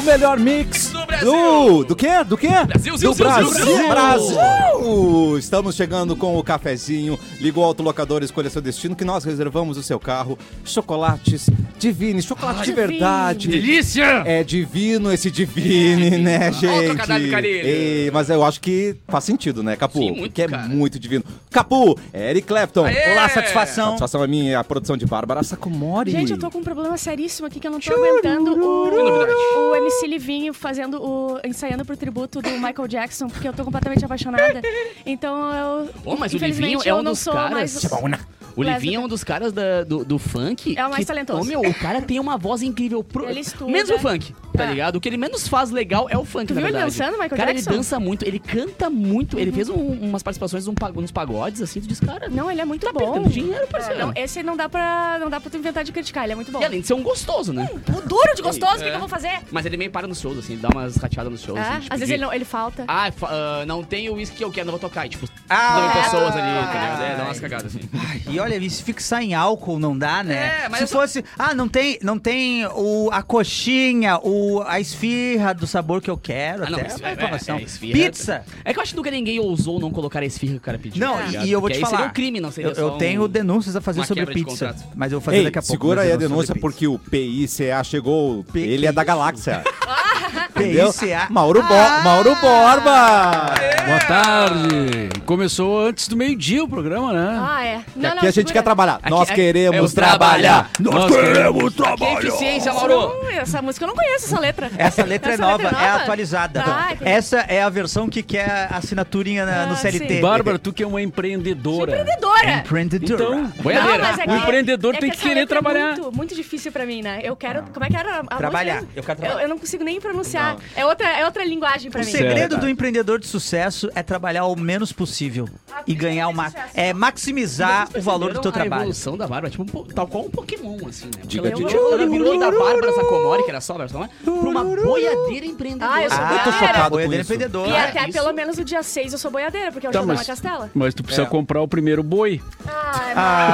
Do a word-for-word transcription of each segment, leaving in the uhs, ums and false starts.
melhor mix do Brasil. Do, do quê? Do quê? Brasil, do Brasil, Brasil. Brasil. Brasil. Estamos chegando com o cafezinho. Liga o autolocador, escolha seu destino, que nós reservamos o seu carro. Chocolates Divine, chocolate Ah, de verdade. Delícia! É divino esse Divine, né, gente? trocadilho, carilho. Ei, mas eu acho que faz sentido, né, Capu? Sim, muito, que é cara. muito divino. Capu, Eric Clapton. Aê! Olá, satisfação. Satisfação é minha, a produção de Bárbara Sacomori. Gente, eu tô com um problema seríssimo aqui que eu não tô aguentando o, novidade. o M C Livinho fazendo o. ensaiando pro tributo do Michael Jackson, porque eu tô completamente apaixonada. Então eu. Ô, mas o infelizmente, Livinho é eu um não dos sou caras- mais. O Livinho é um dos caras da- do, do funk. É o mais que, talentoso. Ô, meu, o cara tem uma voz incrível. Pro, Ele estuda. Menos o funk, tá É. ligado? O que ele menos faz legal é o funk, Tu na viu ele verdade. dançando, Michael cara, Jackson? ele dança muito, ele canta muito. Ele fez um- umas participações num pa- nos pagodes, assim, tu diz, cara... Não, ele é muito Tá bom. perdendo dinheiro, É, parceiro. não, esse não dá pra. Não dá pra tu inventar de criticar, ele é muito bom. E além de ser um gostoso, né? O duro de gostoso, o que, É. que eu vou fazer? Mas ele meio para nos shows, assim, ele dá umas rateadas nos shows, É, assim, tipo, às vezes de- ele, não, ele falta. Ah, fa- ah, não tem o uísque que eu quero, não vou tocar. E, tipo, Ah, nove é. pessoas ali, Ah, entendeu? É, dá ai. umas cagadas, assim. E olha, e se fixar em álcool não dá, né? É, mas se eu só- fosse, ah, não tem, não tem o, a coxinha, o, a esfirra do sabor que eu quero, Ah, não, até esfirra- uma informação. é, é, esfirra- Pizza. É que eu acho que nunca ninguém ousou não colocar a esfirra que o cara pediu. Não, tá e- ligado? e eu vou Porque te aí falar. seria um crime, não seria Eu, só eu um- tenho denúncias a fazer uma sobre quebra de pizza, contrato. mas eu vou fazer Ei, daqui a pouco. segura uma aí a denúncia denúncia sobre porque o P I C A chegou. P- Ele que é da isso? galáxia. P Entendeu? I C A. Mauro, Bo Ah! Mauro Borba. Boa tarde. Começou antes do meio-dia o programa, né? Ah, é. Que Não, aqui não, a gente segura. quer trabalhar. Aqui Nós é- queremos é o trabalhar. Nós queremos Que eficiência, Mauro! Não, essa música eu não conheço, essa letra. Essa letra é Essa nova, letra é atualizada. Ah, que- Essa é a versão que quer a assinaturinha na- no Ah, C L T. sim. Bárbara, tu que é uma empreendedora. Empreendedora! Empreendedora. Então, Não, Boiadeira. mas é O empreendedor tem que essa querer letra é trabalhar. muito, muito difícil pra mim, né? Eu quero. Como é que era a Trabalhar. música? Eu quero Eu, trabalhar. eu não consigo nem pronunciar. É outra, é outra linguagem pra O mim. segredo Certo. do empreendedor de sucesso é trabalhar o menos possível Ah, e ganhar o máximo. É maximizar o valor do teu A trabalho. evolução da Bárbara, tipo, um po- tal qual um Pokémon, assim, né? Porque Diga, ela, Didi. ela virou da Bárbara Sacomori, que era só a versão, né? Pra uma boiadeira empreendedora. Ah, eu sou Eu tô boiadeira. chocado com boiadeira isso. empreendedor. E Ah, até isso. pelo menos o dia seis eu sou boiadeira, porque é o Tá, dia da mas- Castela. Mas tu precisa É. comprar o primeiro boi. Ai,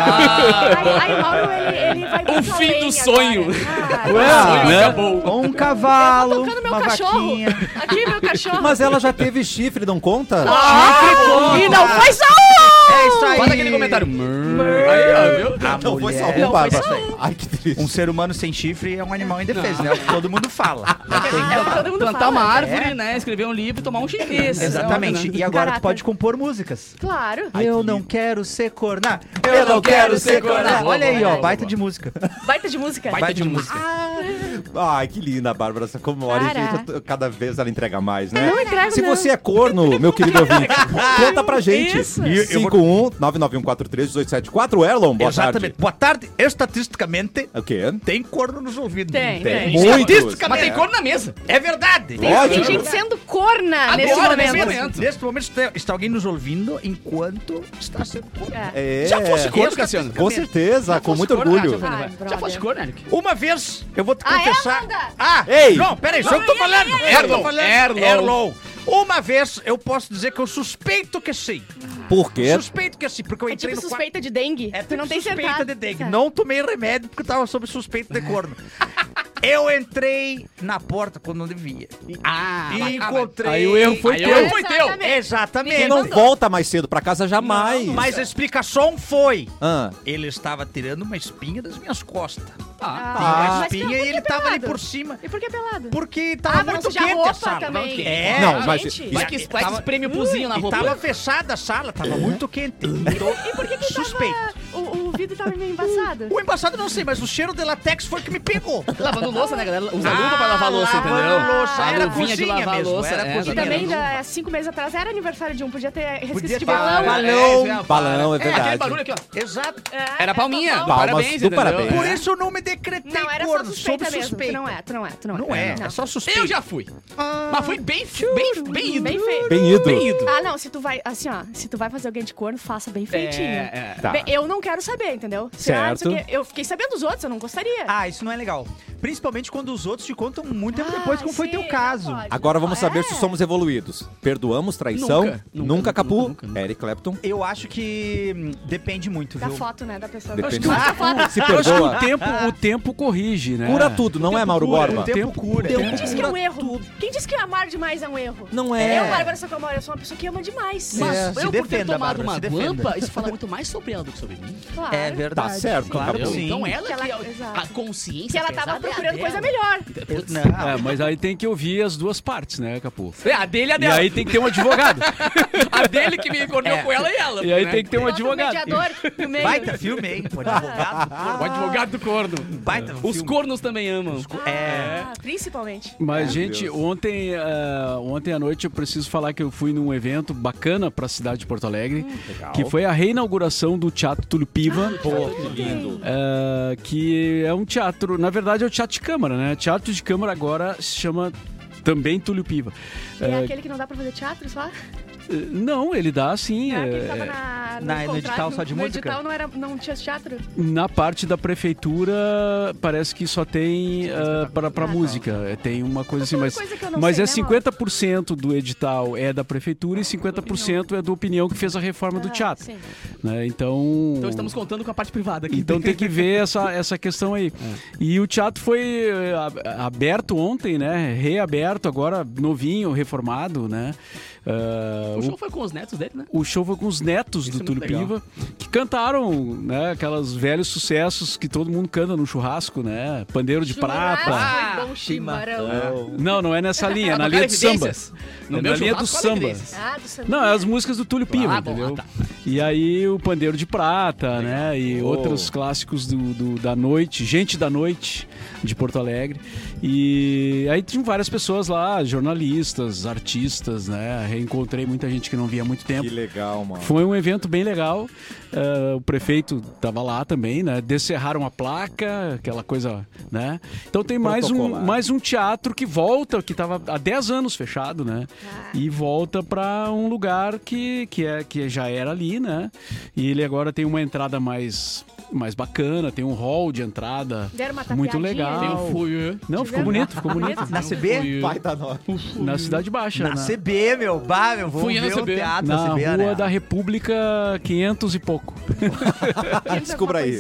Ah. Ai, ai, o Mauro, ele, ele vai O muito fim além do sonho. agora. Ai, Ué, ai, né? Acabou. Um cavalo, eu tô tocando meu uma cachorro. vaquinha. Aqui, meu cachorro. Mas ela já teve chifre, não conta? Ah, e não foi só É isso aí. Faz aquele comentário. Aí, ó, viu? A Não foi só mulher- um, Bárbara. foi só Ai, que triste. Um ser humano sem chifre é um animal indefeso, né? É o que todo mundo fala. É o que todo mundo Plantar fala. uma árvore, É. né? Escrever um livro e tomar um chifre. né? Isso. Essa é a Exatamente. ordem, né? E agora tu Caráter. pode compor músicas. Claro. Eu não quero ser corna. Eu não quero ser corna. Olha aí, Boa, ó, boa, baita boa. de música. Baita de música. Baita de música. Ai, que linda a Bárbara Sacomori. Cara. Gente, eu tô- cada vez ela entrega mais, né? Não entrego, Se não. você é corno, meu querido ouvinte, conta pra gente. Isso. cinco um nove nove um quatro três um oito sete quatro. Erlon, boa Exatamente. tarde. Boa tarde. Estatisticamente, O quê? tem corno nos ouvidos. Tem, Tem. tem. Muitos. Mas tem corno na mesa. É verdade. Tem, Lógico. tem gente sendo corna Agora, nesse nesse momento. momento. Neste momento está- está alguém nos ouvindo enquanto está sendo corno. É. É. Já fosse corno, Cassiano? Com certeza, com Fosse muito corno? orgulho. Ah, já, Ai, já brother. fosse corno, Eric? Uma vez, eu vou te Ah, é, confessar. Amanda? Ah, Ei! Não, peraí, só eu tô falando. ai, ai. Eu tô Erlon, falando. Erlon. Erlon. Uma vez, eu posso dizer que eu suspeito que sim. Por quê? Suspeito que sim, porque eu É entrei tipo no suspeita de dengue. É tu tipo não tem suspeita certeza. de dengue. Não tomei remédio porque eu tava sob suspeita de corno. Eu entrei na porta quando não devia. Ah, E ah, encontrei... Aí o erro foi Aí teu. o erro foi teu. Exatamente. Exatamente. Tu não volta mais cedo pra casa jamais. Mas a explicação foi... Ah, Ele estava tirando uma espinha das minhas costas. Ah, Tinha uma mas espinha por e que ele tava ali pelado? por cima. E por que pelado? Porque tava Ah, pra não muito sujar quente roupa a sala. também. É. Não, mas- gente. vai que, vai que Tava- espreme o puzinho na E roupa. tava fechada a sala, tava muito quente. Então, E por que que suspeito. tava... O, o vidro tava meio embaçado? O embaçado eu não sei, mas o cheiro de latex foi que me pegou. Lavando louça, né, galera? Usa luva pra lavar louça, lavando entendeu? louça. A Era luvinha de cozinha lavar mesmo, louça. era é, cozinha. E também, exatamente. da, cinco meses atrás, era aniversário de um. Podia ter resquício Podia de ter- balão. balão. É, isso é, balão, é É, aquele verdade. barulho aqui, ó. Exato. É, Era palminha. tá bom. Palmas Parabéns, do entendeu? parabéns. Por isso eu não me decretei Não, era só corno, suspeita sob mesmo. Tu suspeita. não é, tu não é, tu não é. Não é, Não. é só suspeita. Eu já fui. Mas fui bem, bem, bem ido. Bem feito. bem ido. Bem ido. Ah, não, se tu vai, assim, ó, se tu vai fazer alguém de corno, faça bem feitinho. É, é. Tá. Bem, eu não quero saber, entendeu? Se, ah, não sei Certo. o quê, eu fiquei sabendo dos outros, eu não gostaria. Ah, isso não é legal. Principalmente quando os outros te contam muito tempo Ah, depois como foi sim, teu não caso. pode. Agora vamos saber É. se somos evoluídos. Perdoamos traição? Nunca, Nunca, nunca, Capu? nunca, nunca, nunca. Eric Clapton? Eu acho que hum, depende muito, Da viu? foto, né, da pessoa. Depende. Mostra a foto. Se Eu acho que o perdoa. tempo, o tempo corrige, né? Cura tudo, não é, Mauro cura, Borba? o tempo cura. Quem é. disse que é um erro? Quem disse que amar demais é um erro? Não é. Eu, Bárbara Sacomori, eu sou uma pessoa que ama demais. Mas É, se eu, por ter defenda, tomado Bárbara, uma se defenda. guampa, isso fala muito mais sobre ela do que sobre mim. Claro. É verdade. Tá certo, claro Capu. que sim. Então ela, Que ela- que é- exato. a consciência Que ela tava pesada é a procurando coisa dela. melhor. Putz. Não. É, mas aí tem que ouvir as duas partes, né, Capu? É, a dele e a E dela. aí tem que ter um advogado. A dele que me corneou É. com ela e ela. E aí né? tem que ter um Bota advogado. mediador no meio. Baita filme, hein? O advogado. O advogado do corno. Baita Os filme. cornos também amam. É. Ah, principalmente. Mas, Meu gente, Deus. ontem, ah, ontem à noite eu preciso falar que eu fui num evento bacana pra cidade de Porto Alegre, Legal. que foi a reinauguração do Teatro Tulipiva. Pô, que lindo. ah, que é um teatro, na verdade é o teatro de câmara, né? Teatro de câmara agora se chama também Tulipiva. É Ah, aquele que não dá pra fazer teatro só? não, ele dá sim. É, é- aquele que tava é- na, no, Na- no contrato, edital só de no música? edital não, era, não tinha teatro? Na parte da prefeitura, parece que só tem ah, para para Ah, tá. música. É, tem uma coisa assim, Uma mas, coisa que eu não mas sei, é né, cinquenta por cento do edital é da prefeitura e cinquenta por cento é do Opinião que fez a reforma do Ah, teatro. sim. Né? Então, Então estamos contando com a parte privada aqui. então tem que ver essa, essa questão aí. E o teatro foi eh, a- aberto ontem, né? Reaberto, agora novinho, reformado, né? Ah, O o- show foi com os netos dele, né? o show foi com os netos Isso do é muito Tulipiva, que cantaram, né, aquelas velhos sucessos que todo mundo canta no churrasco, né? Pandeiro de prata. Churrasco e bom chimarrão. Não, não é nessa linha, é na Ah, linha do tocar samba. evidências. No É meu na linha do churrasco, samba. evidências. Ah, do samba. Não, é as músicas do Tulipiva, Ah, bom, entendeu? ah, tá. E aí o Pandeiro de Prata, né? E Oh. outros clássicos do, do- da noite, Gente da Noite, de Porto Alegre. E aí tinham várias pessoas lá, jornalistas, artistas, né? Reencontrei muita gente que não via há muito tempo. Que legal, mano. Foi um evento bem legal. eh, o prefeito estava lá também, né? Descerraram a placa, aquela coisa, né? Então tem mais um, Protocolar. mais um teatro que volta, que estava há dez anos fechado, né? Ah. E volta para um lugar que, que, é, que já era ali, né? E ele agora tem uma entrada mais, mais bacana, tem um hall de entrada Deram uma muito tapeadinha. legal. Tem o fui. Não, ficou Tiveram? bonito, ficou bonito. Na C B? Vai dar nós. Na Cidade Baixa. Na né? C B, meu. Bah, meu. Vamos Fui na ver C o B. teatro Na da C B, Rua né? da República quinhentos e pouco. Descubra aí.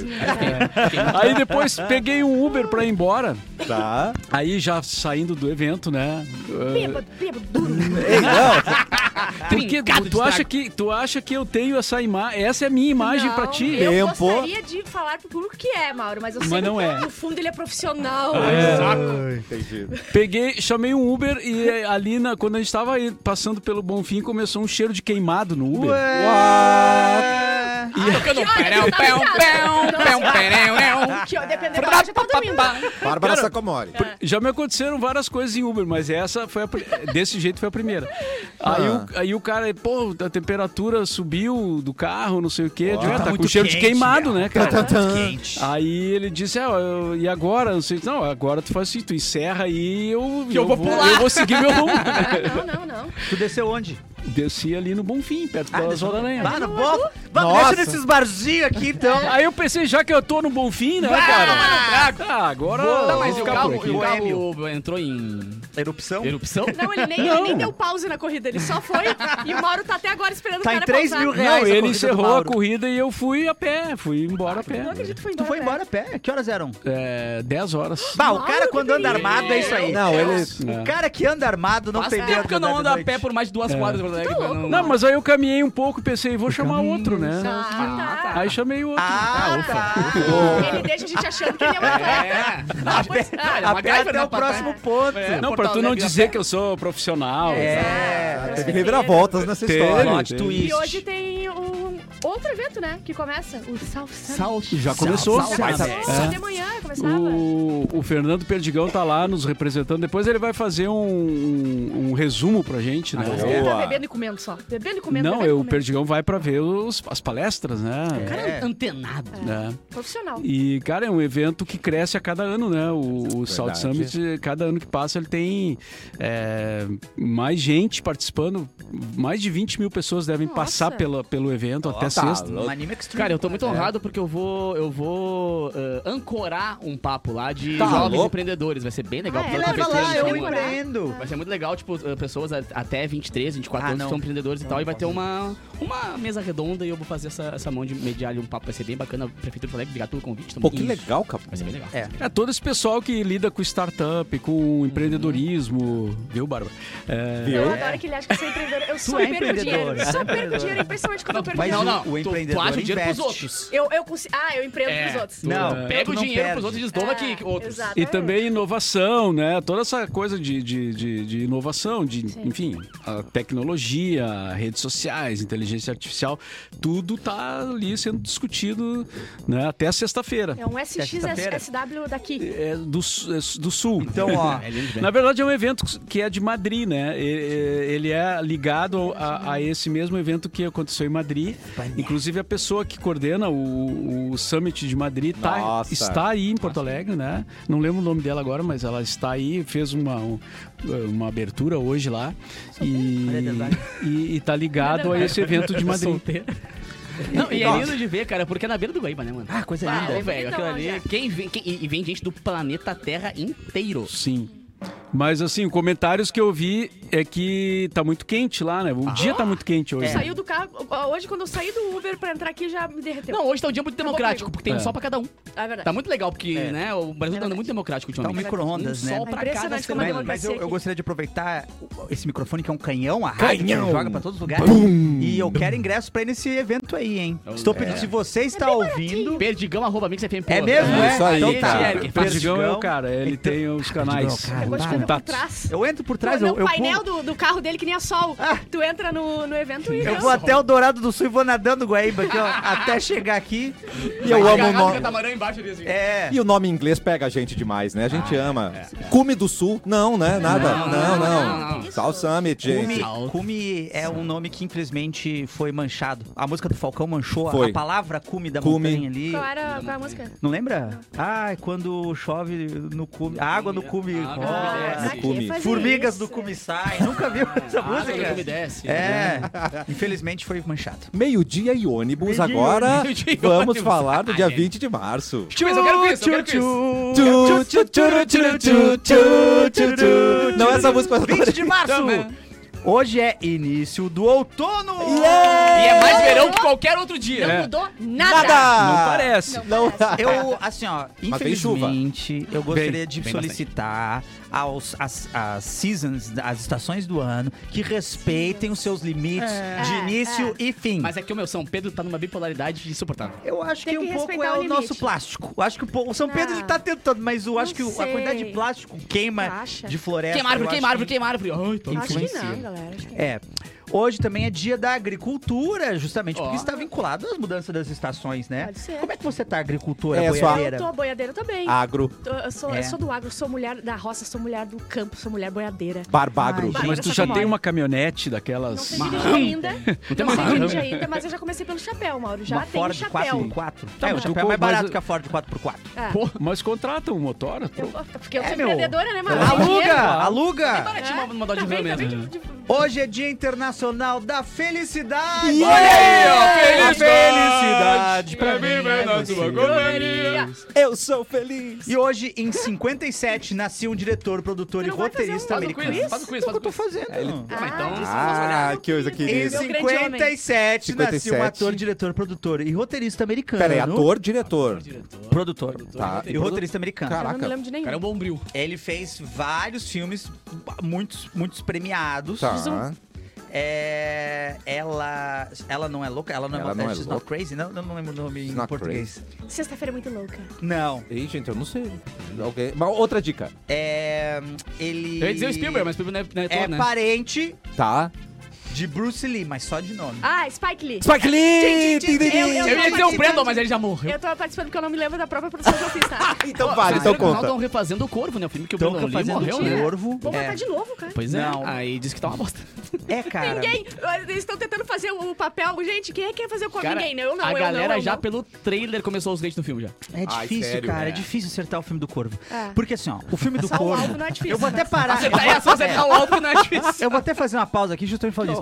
Aí depois peguei um Uber pra ir embora. Tá. Aí já saindo do evento, né? eh, Bêbado, bêbado, duro. Ei, não. Porque Trincado tu, de tu acha estrago. que tu acha que eu tenho essa imagem? Essa é a minha imagem Não, pra ti. Eu Tempo. gostaria de falar pro público que é, Mauro, mas eu sei Mas que não é. no fundo ele é profissional. Entendi. Peguei, chamei um Uber e eh, ali na, quando a gente tava aí passando pelo Bonfim começou um cheiro de queimado no Uber. Ué. Tocando um Que hora perão, que tá perão, ligado? perão, Nossa. perão, perão, perão. Que, ó, dependendo da hora, já tá dormindo. Bárbara Cara, Sacomori. Já me aconteceram várias coisas em Uber, mas essa foi a, pri- desse jeito foi a primeira. Aí, Ah. o, aí o cara, pô, a temperatura subiu do carro, não sei o quê. Eu digo, Ó, "Ah, tá tá com muito cheiro de quente, queimado, meu. né, cara? Quente. Aí ele disse, ah, eu- e agora? Não sei, não, agora tu faz assim, tu encerra aí e eu, Que eu vou pular. eu vou seguir meu rumo. Ah, não, não, não. Tu desceu onde? Desci ali no Bonfim, perto Ah, da desceu- Zona Aranha. Bah, no bom. Vamos, Nossa. deixa nesses barzinhos aqui, então. Aí eu pensei, já que eu tô no Bonfim, né, cara? Ah, agora Vou- eu Tá, vou mas e o ficar carro, por aqui. e o Boêmio. carro entrou em Erupção? erupção? Não, ele nem, ele nem deu pause na corrida, ele só foi e o Mauro tá até agora esperando Tá o em cara três pausar. mil Não, reais. a ele corrida do encerrou a Mauro. corrida e eu fui a pé, fui embora a pé. Não acredito que foi Tu embora. foi né? embora a pé? Que horas eram? É, dez horas. Bah, o Mauro, cara que quando anda perigo. armado é isso aí. Não, ele. É. O cara que anda armado não Faz tem medo tempo que eu de andar não de ando a noite. pé por mais de duas É. quadras. Porto Alegre, Tá louco. Não, mas aí eu caminhei um pouco e pensei, vou chamar outro, né? Ah, tá. Aí chamei outro. Ah, ufa. tá. Ele deixa a gente achando que ele é um atleta. É. Ah, pois- Ah, ele é A uma pé MacGyver, até né, o papai? próximo ponto. É. Não, Porto pra tu não Alegre a dizer pé. que eu sou profissional. É. Teve reviravoltas nessa Teve. história. Plot Teve. twist. E hoje tem um outro evento, né? Que começa. O South Summit. Já começou. Sal- Já Sal- começou É. de manhã, começava. O, o Fernando Perdigão tá lá nos representando. Depois ele vai fazer um, um, um resumo pra gente, né? Mas Boa. ele tá bebendo e comendo só. Bebendo e comendo, Não, bebendo e eu, o comendo. Perdigão vai pra ver os, as palestras, né? O cara é antenado. É. Profissional. E, cara, é um evento que cresce a cada ano, né? O, o South Verdade. Summit, cada ano que passa, ele tem é, mais gente participando. Mais de vinte mil pessoas devem Nossa. passar pela, pelo evento até Nossa. Tá sexta. louco. Anime Extreme. Cara, eu tô muito honrado porque eu vou, eu vou uh, ancorar um papo lá de Tá jovens louco. empreendedores. Vai ser bem legal. Ah, porque é? eu tô Leva pensando lá, em eu uma- empreendo. Vai ser muito legal, tipo, uh, pessoas a- até vinte e três, vinte e quatro Ah, anos não. que são empreendedores e Não, tal. não E vai ter posso. uma, uma mesa redonda e eu vou fazer essa, essa mão de mediar ali um papo. Vai ser bem bacana. Prefeitura do Alegre, obrigado pelo convite. Tamo Pô, que junto. legal, cara. Vai ser bem legal. É. É, todo esse pessoal que lida com startup, com empreendedorismo, viu, Bárbara? É, Viu? Eu adoro que ele acha que eu sou empreendedora. Eu só é perco empreendedora. dinheiro. Só perco dinheiro. É impressionante quando eu perco Mas Não, dinheiro. não. o tu- tu, empreendedor acha o dinheiro pros investe. outros. Eu, eu consigo... Ah, eu empreendo É, pros outros. tu Não, pega tu o não dinheiro perde. pros outros e desdoma É, que outros. exatamente. E também inovação, né? Toda essa coisa de, de, de, de inovação, de, Sim. enfim, a tecnologia, redes sociais, inteligência artificial, tudo tá ali sendo discutido, né, até sexta-feira. É um S X Sexta-feira. S W daqui. É do, su- é do sul. Então, ó, É lindo, Na verdade, é um evento que é de Madrid, né? E- Ele é ligado a, a esse mesmo evento que aconteceu em Madrid. Inclusive, a pessoa que coordena o, o Summit de Madrid tá, Nossa. está aí em Porto Alegre, né? Não lembro o nome dela agora, mas ela está aí, fez uma, um- uma abertura hoje lá. E, Olha, detalhe. e, e tá ligado a esse evento de Madrid. Solteiro. Não, e é lindo de ver, cara, porque é na beira do Guaíba, né, mano? Ah, coisa Ah, linda. ô, velho, aquilo Bonitão, ali, já. quem vem, quem- e vem gente do planeta Terra inteiro. Sim. Mas assim, comentários que eu vi é que tá muito quente lá, né? O dia tá muito quente hoje. Saiu do carro... Hoje, quando eu saí do Uber pra entrar aqui, já me derreteu. Não, hoje tá um dia muito democrático, comigo. porque tem um É. sol pra cada um. É verdade. Tá muito legal, porque, É. né, o Brasil tá andando muito democrático Tá um ultimamente. micro-ondas, um né? sol pra cada Impressionante como semana. é Mas, mas eu, democracia eu aqui. gostaria de aproveitar esse microfone que é um canhão, a rádio Canhão. que joga pra todos os lugares. E eu quero ingresso pra ir nesse evento aí, hein? Estou pedindo, se você está ouvindo... Perdigão, arroba mix F M. É mesmo, é? Isso aí, Então cara. tá. Eric, Perdigão é o Perdigão. cara, ele Então- tem os canais, Perdigão, Eu vou os te ver por contatos. trás. Eu entro por trás, no eu, eu, painel pulo- do, do carro dele que nem a sol. Tu entra no, no evento e... eu vou até o Dourado do Sul e vou nadando Guaíba aqui, ó, até chegar aqui. E eu amo o nome. Catamarã embaixo ali, assim. É. E o nome em inglês pega a gente demais, né? A gente ama. Cume do Sul? Não, né? Nada. Não, Não, não, não. não. South Summit, Cume, gente. cume é um nome que infelizmente foi manchado. A música do Falcão manchou a- Foi. a palavra cume da Cume. montanha ali. Qual era qual é a música? Não lembra? Ai, quando chove no cume. A água no cume. A água no rola. cume desce. pra quê Cume. fazer Formigas isso? do cume saem. Nunca viu essa Ah, música? que me desce. É. Infelizmente foi manchado. Meio-dia e ônibus. Meio-dia e Agora Meio-dia e vamos ônibus. falar do Ah, dia gente. vinte de março. Tio, mas eu quero isso, eu quero isso. Tchu, tchu, tchu, tchu, tchu, tchu, tchu, tchu. Não, essa música eu vinte de março. Também. Hoje é início do outono. E é mais verão que qualquer outro dia. Não É. mudou nada. Nada! Não parece. Não. Eu, assim, ó, Mas vem chuva. infelizmente, eu gostaria Vem, de vem solicitar aos, as, as seasons, as estações do ano, que respeitem os seus limites de É, início e fim. Mas é que o meu São Pedro tá numa bipolaridade insuportável. Eu acho Tem que, que um pouco respeitar é o o limite. nosso plástico. Eu acho que o, po- o São Pedro Não. ele tá tentando, mas eu acho Não que o- a sei. quantidade de plástico queima Acha? de floresta. Queima árvore, eu queima acho árvore, que- queima árvore. Ai, tô Acho que influencia. não, galera. Acho que não. É. Hoje também é dia da agricultura, justamente porque Ó. está vinculado às mudanças das estações, né? Pode ser. Como é que você tá, agricultora, É, sua- boiadeira? Eu tô boiadeira também. Agro, Tô- Eu sou, É. eu sou do agro, sou mulher da roça, sou mulher do campo, sou mulher boiadeira. barbagro. Ai, Mas tu Essa já que tem mora. uma caminhonete Não daquelas... sei dirigir ainda. Não tem Não sei marrão. dirigir ainda, mas eu já comecei pelo chapéu, Mauro. Já Uma tenho Ford chapéu. quatro por quatro? Tá, é, o mas tu chapéu é co- mais barato mas- que a Ford quatro por quatro. É. Pô, mas contrata um motor. Eu- porque eu É, sou meu. empreendedora, né, Mauro? Aluga! Aluga! Baratinho uma, uma dó de Também, rã também mesmo. de- de- Hoje é Dia Internacional da Felicidade! Yeah! Olha aí, ó! Felicidade! Felicidade pra mim, viver na você. sua companhia. Eu sou feliz. E hoje, em cinquenta e sete, nasceu um diretor, produtor Tu e não vai fazer roteirista um- Faz o americano. quiz, faz o quiz, É o faz que o eu tô quiz. fazendo. Ah, então... Ah, que coisa Em querida. Meu grande homem. cinquenta e sete, nasceu um cinquenta e sete. ator, diretor, produtor e roteirista americano. Pera aí, ator, diretor. Produtor. Tá. E roteirista americano. Eu não me Caraca. lembro de nenhum. O cara é um bombril. Ele fez vários filmes, muitos, muitos premiados. Tá. É, ela, ela não é louca? Ela não é Ela louca? não é She's louca. not crazy? Não, eu não lembro o nome She's em not português. Sexta-feira é muito louca. Não. Ei, gente, eu não sei. Alguém... Mas outra dica. É, ele... Eu ia dizer o Spielberg, mas o Spielberg não é, não é É ator, né? parente Tá. de Bruce Lee, mas só de nome. Ah, Spike Lee. Spike Lee! Tchim, tchim, tchim. Eu- Eu ia dizer o Brandon, mas ele já morreu. Eu tô participando porque eu não me lembro da própria produção que eu fiz, tá? Então Pô, vale, vocês então viram que o canal conta. Tão refazendo o Corvo, né? O filme que o Então, Brandon Lee fazendo morreu, Corvo. né? Corvo. Vou É. botar de novo, cara. Pois é. Não. Aí disse que tá uma bosta. É, cara. Ninguém. Eles estão tentando fazer o papel. Gente, quem é que quer fazer o corpo? Cara, Ninguém, né? Eu não, a eu galera não, eu já não. pelo trailer começou os dates no filme já. É Ai, difícil, sério? cara. É. É. difícil acertar o filme do Corvo. É. Porque assim, ó, o filme do Só o Corvo... alvo não é difícil. Eu vou até parar. Acertar, é só acertar o alvo que não é difícil. Eu vou até fazer uma pausa aqui justamente falando isso.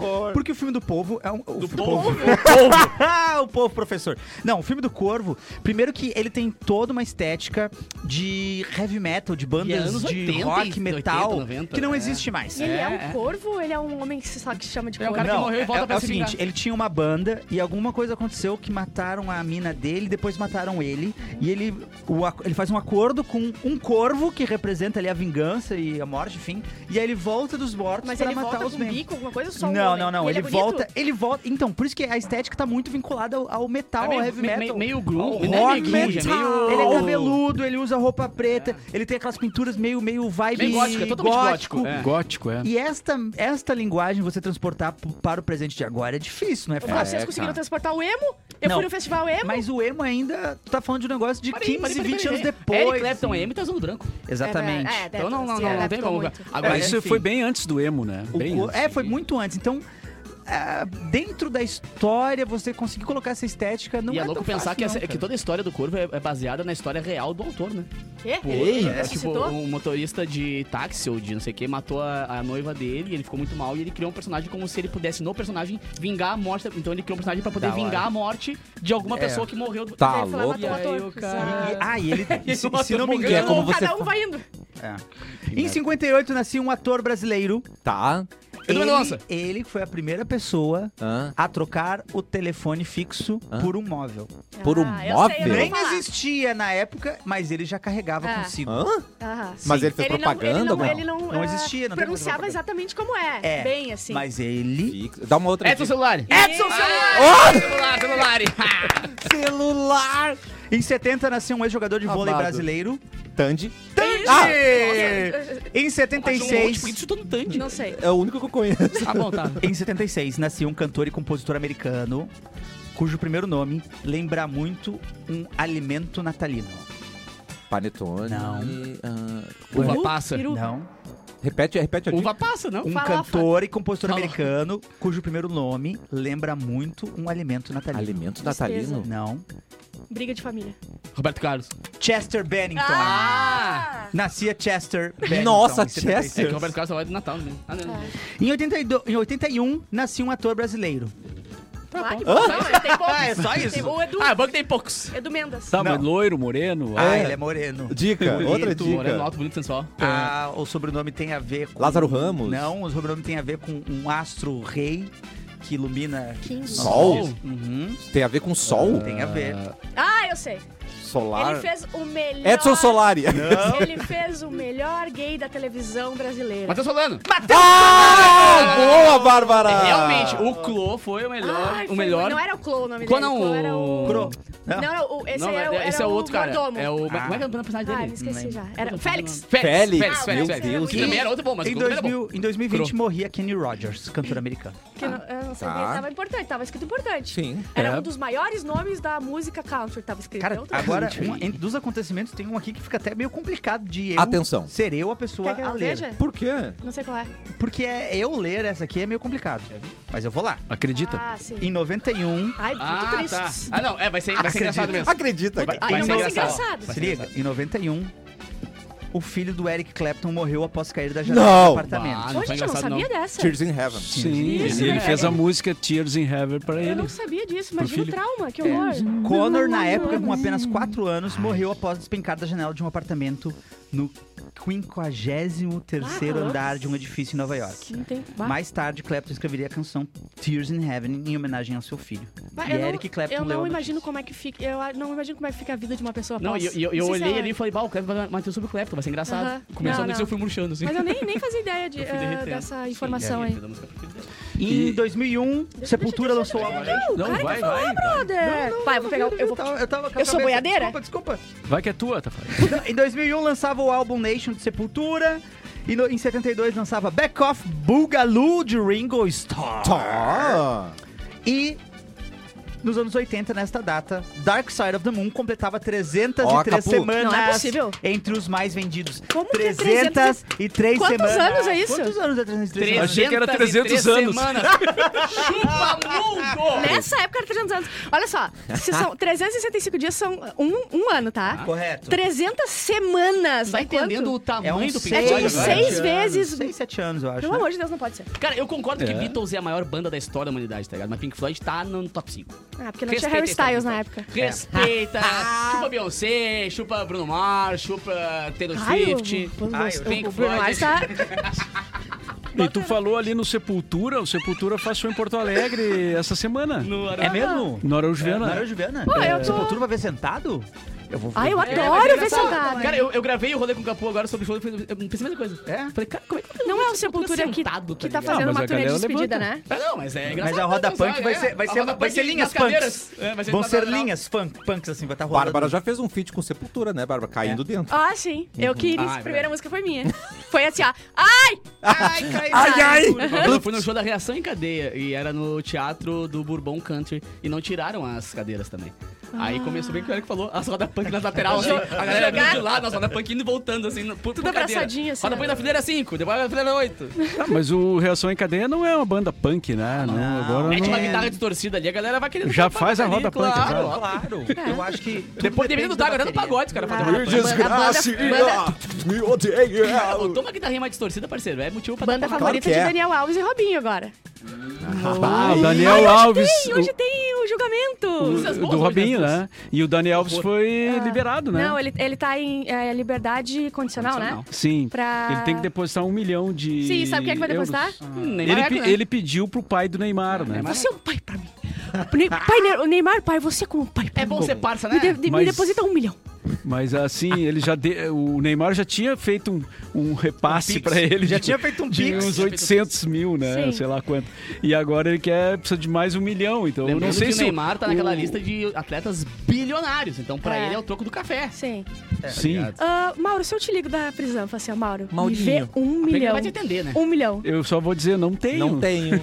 horror. Porque o filme do Povo é um... O Do fi- povo. Ah, o Povo, professor. Não, o filme do Corvo, primeiro que ele tem toda uma estética de heavy metal, de E é bandas anos de oitenta, rock, metal, oitenta, noventa, que não é. existe mais. E ele é, É, um é. corvo ou ele é um homem que se sabe que se chama de É o corvo? cara que Não, morreu e volta é, pra é o se seguinte, vingar. ele tinha uma banda e alguma coisa aconteceu que mataram a mina dele, depois mataram ele. E ele, o ac- ele faz um acordo com um corvo que representa ali a vingança e a morte, enfim. E aí ele volta dos mortos Mas pra ele matar volta os com membros. bico, alguma coisa, ou só um Não, homem? não, não. E Ele, é bonito? volta. Ele volta. Então, por isso que a estética tá muito vinculada ao, ao metal, É meio, ao heavy meio, metal. meio Ao grunge, não é rock meio grunge, é metal. meio... Ele é cabeludo, ele usa roupa preta, ele tem aquelas pinturas meio, meio vibe Meio gótico, é totalmente gótico, é. Gótico, é. E esta, esta linguagem você transportar p- para o presente de agora é difícil, não é fácil. Vocês É, conseguiram cara. transportar o emo? Eu Não. fui no festival emo? Mas o emo ainda, tu tá falando de um negócio de Peraí, quinze, peraí, peraí, vinte peraí. anos depois. Eric Clapton é emo e tá usando branco. Exatamente. É, é, Então não, não, se não, não tem adaptou como. muito. Agora, Mas isso enfim. foi bem antes do emo, né? O Bem co- antes. é, foi muito antes. Então, ah, dentro da história, você conseguir colocar essa estética não e é é louco tão pensar fácil, que, não, essa- cara. que toda a história do Corvo é, é baseada na história real do autor, né? Quê? Pô, Ele é, tipo, ressuscitou? um motorista de táxi ou de não sei o que matou a, a noiva dele e ele ficou muito mal e ele criou um personagem como se ele pudesse, no personagem, vingar a morte. Então ele criou um personagem pra poder Da hora. vingar a morte de alguma É. pessoa que morreu. Do... Tá Ele foi lá, louco? matou o E aí ator. o cara- Exato. E- ah, e ele, se, se Nossa, não me morreu. Que é engano... como você Cada um fa- vai indo. É. Em cinquenta e oito nascia um ator brasileiro. Tá. Edu Ele, Mendonça. ele foi a primeira pessoa Hã? a trocar o telefone fixo Hã? por um móvel. Por um Ah, eu móvel? sei, eu Nem vou falar. existia na época, mas ele já carregava Ah. consigo. Hã? Aham. Mas Sim. ele fez Ele não, propaganda? ele não, ou ele não, Não ah, existia, não tem pronunciava propaganda. exatamente como é. É, Bem assim. Mas ele... Fica- Dá uma outra Edson dica. celular. Edson Ah, celular, celular. Celular! Em setenta nasceu um ex-jogador de vôlei Amado. brasileiro. Tandy. Tandy! Ah! Em setenta e Achou um monte, seis... por que tu chutou no Tandy? Não sei. É o único que eu conheço. Ah, bom, tá. Em setenta e seis nasceu um cantor e compositor americano cujo primeiro nome lembra muito um alimento natalino. Panetone. Não. ah, Uva Peru? passa. Peru? Não. repete, repete a dica. Uva passa, não? Um Fala, cantor e compositor Fala. americano cujo primeiro nome lembra muito um alimento natalino. Alimento Tristeza. natalino? Não. Briga de família. Roberto Carlos. Chester Bennington. Ah! Nascia Chester Bennington. Nossa, em setenta e seis. É que o Roberto Carlos só vai do Natal, né? Ah, não. Em, oitenta e dois, em oitenta e um, nascia um ator brasileiro. Ah, que bom. Não, ele tem poucos. Ah, é só isso? Tem, o Edu, Ah, bom que tem poucos. Edu Mendes. Tá, Não. mas loiro, moreno. Ah, É. ele é moreno. Dica, Bonito. outra dica. Moreno, alto, bonito, sensual. Ah, o sobrenome tem a ver com... Lázaro Ramos? Não, o sobrenome tem a ver com um astro rei que ilumina... King. Sol? Uhum. Tem a ver com sol? Tem a ver. Ah, eu sei. Solar? Ele fez o melhor... Edson Solari. Ele fez o melhor gay da televisão brasileira. Matheus Solano. Ah, boa, Bárbara! Realmente, o Clô foi o melhor. Ai, o foi- melhor. Não era o Clô o nome Clô dele. não, Clô era o- o... Cro. Não. Não, não, o- esse Não, aí era, o- esse era é o outro cara. mordomo. É o. Como Ah. é que é o personagem Ah, dele? me esqueci Não já. lembro. Era Félix. Félix. Félix, Félix, meu Félix. Deus. Que também era outro bom, mas o Em, Clô também era bom. dois mil, em dois mil e vinte Cro. morria Kenny Rogers, cantor americano. Que não, eu não sabia, Tá. tava importante, tava escrito importante. Sim. Era É. um dos maiores nomes da música country, tava escrito. Cara, Eu tô- agora, Country. um, entre- dos acontecimentos, tem um aqui que fica até meio complicado de eu Atenção. ser eu a pessoa Quer que eu a ler. veja? Por quê? Não sei qual é. Porque é, eu ler essa aqui é meio complicado. Mas eu vou lá. Acredita? Ah, sim. Em noventa e um, Ai, muito Ah, triste. tá. Ah, não, é, vai ser, vai ser engraçado mesmo. Acredita. Vai- Ai, vai não ser vai ser engraçado. engraçado. Vai se ser liga, engraçado. em noventa e um, o filho do Eric Clapton morreu após cair da janela Não. do apartamento. Ah, Ô, não foi gente, eu não engraçado, sabia não. dessa. Tears in Heaven. Sim, Isso, ele né? fez a música Tears in Heaven pra Eu ele. não sabia disso, Pro imagina o filho. trauma, que horror. Connor, na época, com apenas quatro anos, morreu após despencar da janela de um apartamento no quinquagésimo terceiro Ah, andar de um edifício em Nova York. Não tem... Bah. Mais tarde, Clapton escreveria a canção Tears in Heaven em homenagem ao seu filho. Bah, e eu não, Eric Clapton eu leu não a imagino notícia. como é que fica. Eu não imagino como é que fica a vida de uma pessoa Não, após. e eu, eu, eu Não sei se olhei é- ali e falei, bah, o Clepton vai manter sobre o Clepton, vai ser engraçado. Aham. Começou Não, a notícia, não. eu fui murchando assim. Mas eu nem, nem fazia ideia de, Eu fui eh, derretendo. dessa Sim, informação é, aí. fez a música pro filho dele. Em dois mil e um, Sepultura lançou o álbum. Não, Cara, vai, que falar, vai. brother. Vai, eu vou pegar. o- Eu, vou... tava, eu, tava com a Eu sou cabeça- boiadeira? Desculpa, desculpa. Vai que é tua, Tafarel. Em dois mil e um lançava o álbum Nation de Sepultura. E no- em setenta e dois lançava Back Off Boogaloo de Ringo Starr. Tá. E nos anos oitenta, nesta data, Dark Side of the Moon completava trezentas e três Ó, Capu. semanas Não é possível. entre os mais vendidos. Como que é trezentas e três Quantos semanas. anos é isso? Quantos anos é trezentas e três semanas? Achei que era trezentos anos. Semanas. Chupa mundo! Nessa época era trezentos anos. Olha só, se são trezentos e sessenta e cinco dias são um, um ano, tá? Correto. trezentas semanas. Tá é quanto? entendendo o tamanho É um do Pink É Floyd tipo agora? seis vezes- seis, sete anos, eu acho. Pelo né? amor de Deus, não pode ser. Cara, eu concordo que É. Beatles é a maior banda da história da humanidade, tá ligado? Mas Pink Floyd tá no top cinco. Ah, porque não Respeita tinha Harry a história Styles do na Pink época. Floyd. Respeita, chupa Beyoncé, chupa Bruno Mars, chupa Taylor Ai, Swift. o, o, Ai, o, o Pink o Bruno Mars Floyd. tá... E tu falou ali no Sepultura, o Sepultura faz show em Porto Alegre essa semana. No É mesmo? No Araújo Viana. Não era Juliana? Pô, eu tô- Sepultura vai ver sentado? Eu vou Ai, eu ver. adoro mas é ver engraçado. sentado. Cara, eu, eu gravei o rolê com o Capu agora sobre o show, eu eu pensei a mesma coisa. É? Falei, cara, como é que Não é o Sepultura que, sentado, que tá ligado? fazendo Ah, mas uma a turnê de galera despedida, levanta. né? Ah, não, mas é engraçado. Mas a roda né, punk vai é. ser, vai A ser, roda vai punk ser linhas nas cadeiras. punks. É, vai ser Vão na ser lateral. linhas funk, punks, assim, vai estar rolando. Bárbara já fez um feat com Sepultura, né, Bárbara? Caindo dentro. Ah, sim. Eu quis. Ah, é a primeira verdade. música foi minha. Foi assim, ó. Ai! Ai, cai, Ai, ai! Mas eu fui no show da Reação em Cadeia e era no teatro do Bourbon Country e não tiraram as cadeiras também. Aí começou bem que o Eric falou, as roda punk nas lateral, assim, a galera vindo de lado, as roda punk indo e voltando, assim, no- por, Tudo por cadeira. abraçadinho, assim, Roda né? punk na fileira cinco, depois na fileira oito. Ah, mas o Reação em Cadeia não é uma banda punk, né? Não, agora Mete não. uma guitarra distorcida ali, a galera vai querendo... Já tocar faz a ali, roda punk, claro. exato. Claro, eu acho que... tudo Depois, depende dependendo do da Dago, até no bateria. pagode, os caras fazem Ah, uma roda punk. Desgraça, me odeia. Botou uma guitarrinha mais distorcida, parceiro, é motivo pra Banda dar pra favorita que de é. Daniel Alves e Robinho agora. Ah, o Daniel Alves. Tem, o- hoje tem o julgamento. o- Essas boas do hoje, Robinho, né? né? E o Daniel Alves foi liberado, né? Não, ele, ele tá em é, liberdade condicional, né? Condicional. Sim. Pra- Ele tem que depositar um milhão de. Sim, sabe quem é que vai euros. depositar? Hum, nem Ele, marca, pe- né? ele pediu pro pai do Neymar, né? Neymar- Você é um pai pra mim. Ne- pai, Ne- o Neymar, pai, você como pai pra É mim. bom ser parça, Me, né? de- de- Mas- me deposita um milhão. Mas assim, ele já de- o Neymar já tinha feito um, um repasse Pix. pra ele. Já de- tinha feito um de Pix. uns oitocentos mil, né? Sim. Sei lá quanto. E agora ele quer, precisa de mais um milhão. Então eu Lembrando não sei que se o Neymar tá naquela o- lista de atletas bilionários, então pra É. ele é o troco do café. Sim. Sim. Ah, Mauro, se eu te ligo da prisão, fala assim, ó, Mauro, Maudinho. me vê um Ele milhão. vai te atender, né? Um milhão. Eu só vou dizer, não tenho. Não tenho.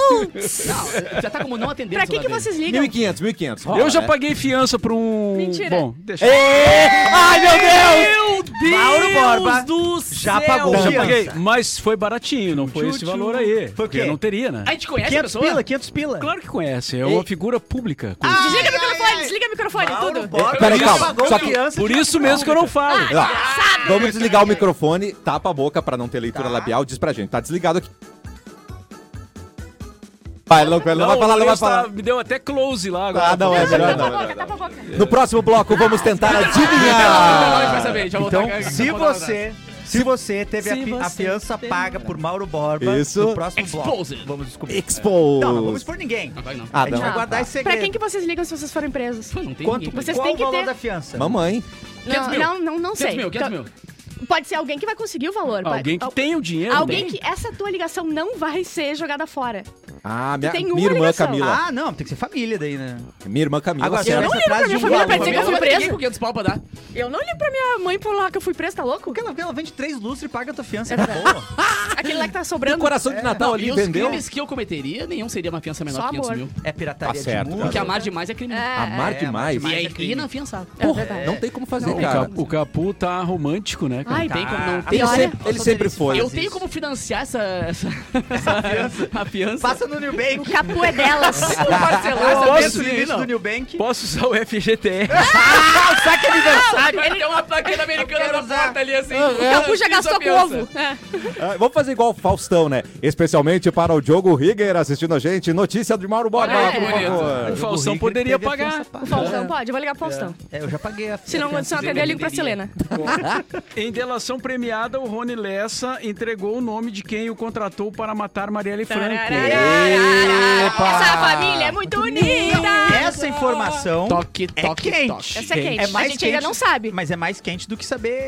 Não, já tá como não atender Pra o que, que celular vocês mil ligam? e quinhentos, mil e quinhentos. Eu já paguei fiança pra um. Mentira. Bom, deixa. Ai, meu Deus! Meu Deus Mauro Borba do já céu! pagou. Já Fiança. paguei, mas foi baratinho, não foi Tchu, esse tchu. valor aí. Foi o Porque quê? eu não teria, né? A gente conhece a quinhentos pessoa? pila, quinhentos pila. Claro que conhece, é uma figura pública. Desliga o microfone, desliga o microfone, Mauro tudo. Borba Peraí, já calma. pagou Só que- criança Por de isso mesmo que eu não falo. Ó, vamos desligar o microfone, tapa a boca pra não ter leitura Tá. labial. Diz pra gente, tá desligado aqui. Vai, louco, ele não, vai falar, o não vai Lourenço falar. tá- me deu até close lá agora. Ah, não, é melhor Tapa a não. boca, tapa a boca. No próximo bloco, vamos tentar Não, adivinhar. vai saber, já vou Então, voltar- se já vou voltar. você, se você teve a, Se fi- a você fiança teve- paga por Mauro Borba, Isso. no próximo bloco, Exposed. vamos descobrir. Expose. Não, não vamos expor ninguém. Não vai não. Ah, A gente não. vai guardar Tá. esse segredo. Pra quem que vocês ligam se vocês forem presos? Pô, não tem Quanto, ninguém. Vocês qual têm o que valor ter- da fiança? Mamãe. quinhentos Não, mil. não, não, não sei. quinhentos mil, quinhentos mil. Pode ser alguém que vai conseguir o valor. pode- Alguém que al- tem o dinheiro. Alguém né? que essa tua ligação não vai ser jogada fora. Ah, minha, tem uma minha irmã ligação. Camila. Ah, não, tem que ser família daí, né? Minha irmã Camila. Agora, certo? se não tivesse ligo pra atrás minha de um família pra valor- dizer que eu fui Não vai preso. ninguém com quinhentos pau pra dar. Eu não ligo pra minha mãe por lá que eu fui preso, tá louco? Porque ela, ela vende três lustres e paga a tua fiança. É tá verdade. boa. Aquele lá que tá O sobrando. coração de Natal Não, ali e os vendeu. crimes que eu cometeria, nenhum seria uma fiança menor Só que quinhentos amor. mil. É pirataria Tá certo, de tá música. Porque amar demais é crime. É, Amar É, demais. E amar é crime. inafiançável. é Porra, verdade. não tem como fazer, O, cara. Capu, o Capu tá romântico, né, cara? Não tem como não Ah, ter. Ele, olha, sempre, ele sempre foi. Eu tenho como financiar essa, essa, essa fiança. A fiança. Passa no New Bank. O Capu é delas. parcelar Aumenta essa o limite não. do New Bank. Posso usar o F G T S? Saque aniversário. Vai ter uma plaquinha americana quero na usar. porta ali, assim. O Capu já gastou com ovo. É. Ah, vamos fazer igual o Faustão, né? Especialmente para o Diogo Rigger assistindo a gente. Notícia de Mauro Borba, Olha aí, por bonito. favor. O Faustão Rigger poderia teve a pagar. fiança paga. O Faustão pode, eu vou ligar pro Faustão. É, eu já paguei a Se não, se não atender, eu ligo pra Selena. Em delação premiada, o Rony Lessa entregou o nome de quem o contratou para matar Marielle Franco. Essa família é muito unida. Essa informação Toque, é toque, quente. toque. Essa é quente. É mais A gente ainda quente, não sabe. Mas é mais quente do que saber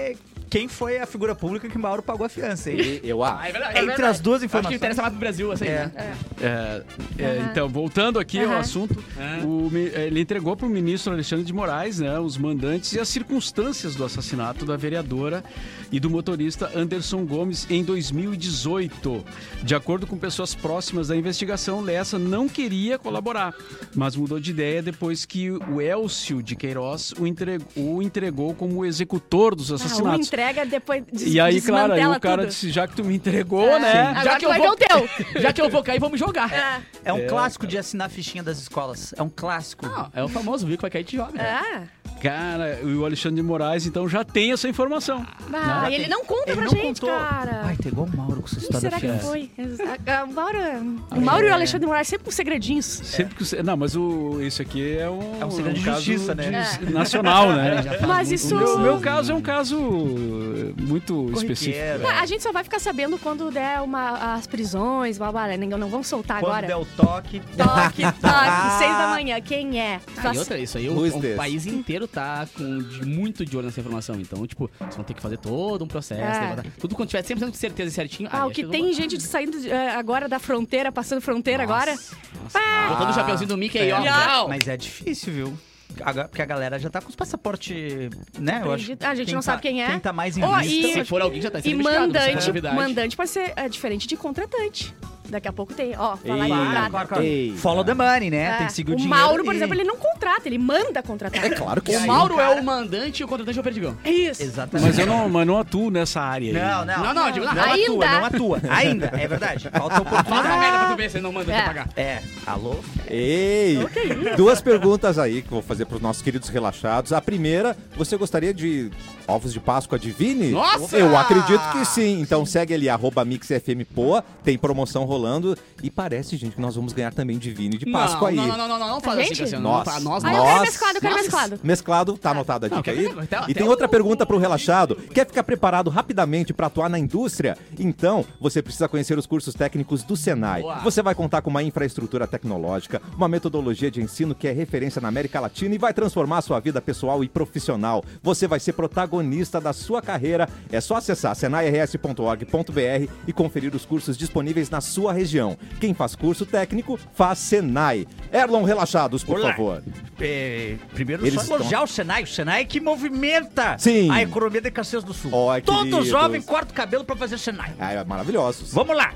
quem foi a figura pública que Mauro pagou a fiança. Hein? Eu acho. Ah, é verdade, Entre é verdade. as duas Acho que informações. interessa mais pro Brasil, assim, É. né? É, é, Aham. Então, voltando aqui ao Aham. assunto, É. o mi- ele entregou para o ministro Alexandre de Moraes, né, os mandantes e as circunstâncias do assassinato da vereadora e do motorista Anderson Gomes em dois mil e dezoito. De acordo com pessoas próximas da investigação, Lessa não queria colaborar, mas mudou de ideia depois que o Elcio de Queiroz o entregou, o entregou como executor dos Ah, um assassinatos. entrega, depois des E aí, claro, aí desmantela o cara tudo. disse, já que tu me entregou, É. né? Agora Já tu que eu vai vou- ver o teu. Já que eu vou cair, vamos jogar. É. É um clássico de assinar a fichinha das escolas. É um clássico. Não, é o famoso viu que vai cair e te joga. Ah, Cara, o Alexandre de Moraes, então, já tem essa informação. bah, Não, e ele não conta Ele pra não gente, contou. cara. Ai, tá igual o Mauro com essa O que história será da que fiança. foi? Exa- O Mauro, o Mauro e o Alexandre de Moraes sempre com segredinhos. Sempre que você... Não, mas o... esse aqui é um... É um segredo de caso justiça, né? de- nacional, né? Já faz Mas muito- isso- O meu, o meu caso é um caso uh, muito específico. Corriqueiro. Ah, a gente só vai ficar sabendo quando der uma, as prisões, blá, blá, blá, não, não vão soltar Quando agora. der o toque. Toque, toque, seis da manhã, quem é? Ah, e outra, isso aí, o, Who is o this? país inteiro tá com de- muito de olho nessa informação. Então, tipo, vocês vão ter que fazer todo um processo. É. levantar- Tudo quando tiver cem por cento de certeza e certinho. Ah, aí o acho que eles tem vão- gente de- saindo de- eh, agora da fronteira, passando fronteira agora. Nossa, botando o chapeuzinho do Mickey aí, ó. É. Tchau. Mas é difícil, viu? Agora- Porque a galera já tá com os passaportes, né? Eu acho. Acredito. A gente não sabe quem é. Quem tá mais em Ó, lista. e- Se for alguém, já tá E sendo investigado, você tem mandante, atividade. mandante pode ser é, diferente de contratante. Daqui a pouco tem, ó, falar em Ei. contrato. Claro, claro. Ei. Follow the money, né? É. Tem que seguir o, o dinheiro. Mauro, por e- exemplo, ele não contrata, ele manda contratar. É claro que O sim. Mauro cara- é o mandante e o contratante é o perdigão. Isso. Exatamente. Mas eu não, mas não atuo nessa área aí. Não, não. Não, não, eu digo na Não Ainda. atua, não atua. Ainda, é verdade. Falta Faz uma oportunidade. merda pra tu ver se ele não manda É. te pagar. É. Alô? Ei! Duas perguntas aí que eu vou fazer para os nossos queridos relaxados. A primeira, você gostaria de ovos de Páscoa Divine? Nossa! Eu acredito que sim. Então segue ali, arroba MixFMPoa, tem promoção rolando e parece, gente, que nós vamos ganhar também Divine de Páscoa aí. não, não, não, não, não, não faz A assim, gente? Cassiano. Nós. Não, nós Ah, não. eu quero Nós- mesclado, eu quero Nossa. mesclado. Mesclado, tá anotada a Não, dica quer aí. ver? Até- E até tem o- outra pergunta pro relaxado. Quer ficar preparado rapidamente para atuar na indústria? Então, você precisa conhecer os cursos técnicos do Senai. Boa. Você vai contar com uma infraestrutura tecnológica, uma metodologia de ensino que é referência na América Latina e vai transformar a sua vida pessoal e profissional. Você vai ser protagonista da sua carreira. É só acessar senai r s ponto org ponto b r e conferir os cursos disponíveis na sua região. Quem faz curso técnico, faz Senai. Erlon Relaxados, por Olá. favor. É, primeiro, Eles só estão- elogiar o Senai. O Senai que movimenta Sim. a economia de Caxias do Sul. Ó, Todo queridos. jovem corta o cabelo pra fazer Senai. Ah, é maravilhosos. Vamos lá.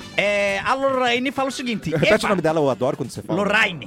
É, a Lorraine fala o seguinte. Repete Eba, o nome dela, eu adoro quando você fala. Lorraine.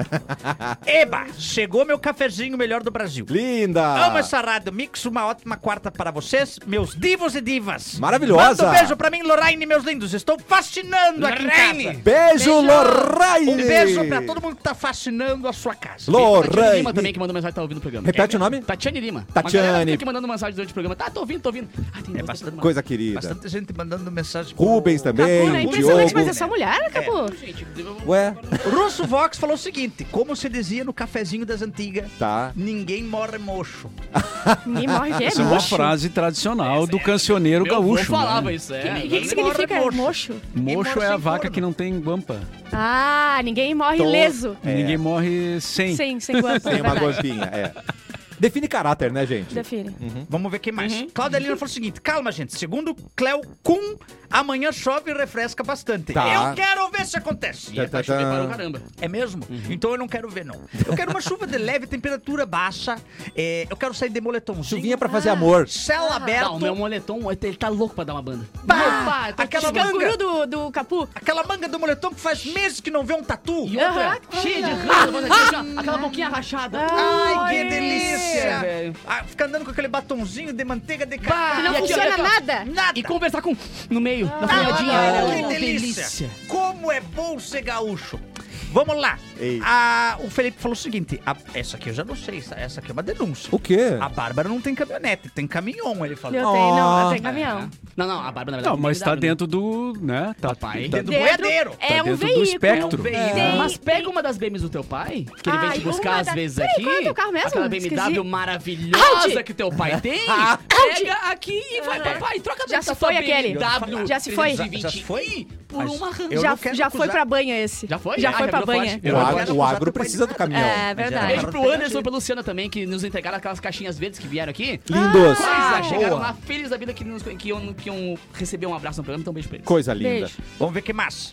Eba, chegou meu cafezinho melhor do Brasil. Linda! Amo essa rádio Mix, uma ótima quarta para vocês, meus divos e divas. Maravilhosa! Manda um beijo pra mim, Lorraine, meus lindos. Estou fascinando aqui em Lorraine. casa. Beijo, Lorraine! Um beijo pra todo mundo que tá fascinando a sua casa. Tatiane Lorraine! Lima também que mandou mensagem, tá ouvindo o programa. Repete o nome? Tatiane Lima. Tatiane. Uma galera fica aqui mandando mensagem durante o programa. Tá, tô ouvindo, tô ouvindo. Ah, tem duas bastante pessoas que Coisa querida. Bastante gente mandando mensagem. Rubens também, Capu, né? o Impressionante, Diogo. mas é só mulher, Capu? mandam. Gente, eu vou- Ué, O Russo Vox falou o seguinte: como se dizia no cafezinho das antigas, tá. ninguém morre mocho. Ninguém morre de Essa é uma mocho. frase tradicional do cancioneiro Meu avô gaúcho. falava né? isso, é. O que, que, que Ninguém significa morre mocho? Mocho morre é a sem vaca corno. que não tem guampa. Ah, ninguém morre Tô- leso. É. Ninguém morre sem. Sem, sem guampa, Tem é uma verdade. gordinha, é. Define caráter, né, gente? Define. Vamos ver quem mais. Uhum. Cláudia Lina falou o seguinte: calma, gente. Segundo Cleo Kuhn, amanhã chove e refresca bastante. Tá. Eu quero ver se acontece. E é pra chover para o caramba. É mesmo? Então eu não quero ver, não. Eu quero uma chuva de leve, temperatura baixa. É, eu quero sair de moletomzinho. Chuvinha pra fazer amor. Céu aberto. Não, o meu moletom, ele tá louco pra dar uma banda. Bah, Meu pai, tô aquela aqui- manga. Canguru do, do Capu. Aquela manga do moletom que faz meses que não vê um tatu. E outra, Aham. cheia de ralo, mano, aqui, ó, aquela boquinha rachada. Ai, que Ai, delícia. velho. Ah, fica andando com aquele batonzinho de manteiga de Bah, cacau. Que não e aqui, funciona ó, aqui, ó. nada. Nada. E conversar com no meio, na Ah, folhadinha. ah, Oh, que delícia. Como é bom ser gaúcho. Vamos lá. Ei. Ah, o Felipe falou o seguinte: a- essa aqui eu já não sei, essa- essa aqui é uma denúncia. O quê? A Bárbara não tem caminhonete, tem caminhão, ele falou. Eu tenho, não, eu Oh. tenho caminhão. Não, não, a Bárbara na verdade. Não, mas tem tá B M W, dentro do. né? Tá, Papai. tá- Do boiadeiro. É Tá um dentro do veículo. espectro. É um veículo. né? Tem- Mas pega uma das B Ms do teu pai, que ele vem Ai, te buscar uma às da- vezes Peraí, aqui. qual é o teu carro mesmo? Aquela B M W Esqueci. maravilhosa Audi. que teu pai tem. Pega aqui e vai, papai, troca Já dessa se foi tua aquele. B M W Já se foi. trezentos e vinte Já se foi? i por Mas uma rã. eu Já, não quero já foi acusar- pra banha esse. Já foi? Já Ah, foi já pra virou banha. forte. O, Eu agro, quero o acusar agro teu precisa pai. do caminhão. É verdade. Beijo pro Agora Anderson tem e pro Luciano também, que nos entregaram aquelas caixinhas verdes que vieram aqui. Lindos. Coisa, chegaram boa. lá felizes da vida que, nos, que, iam, que iam receber um abraço no programa, então beijo pra eles. Coisa linda. Beijo. Vamos ver que mais.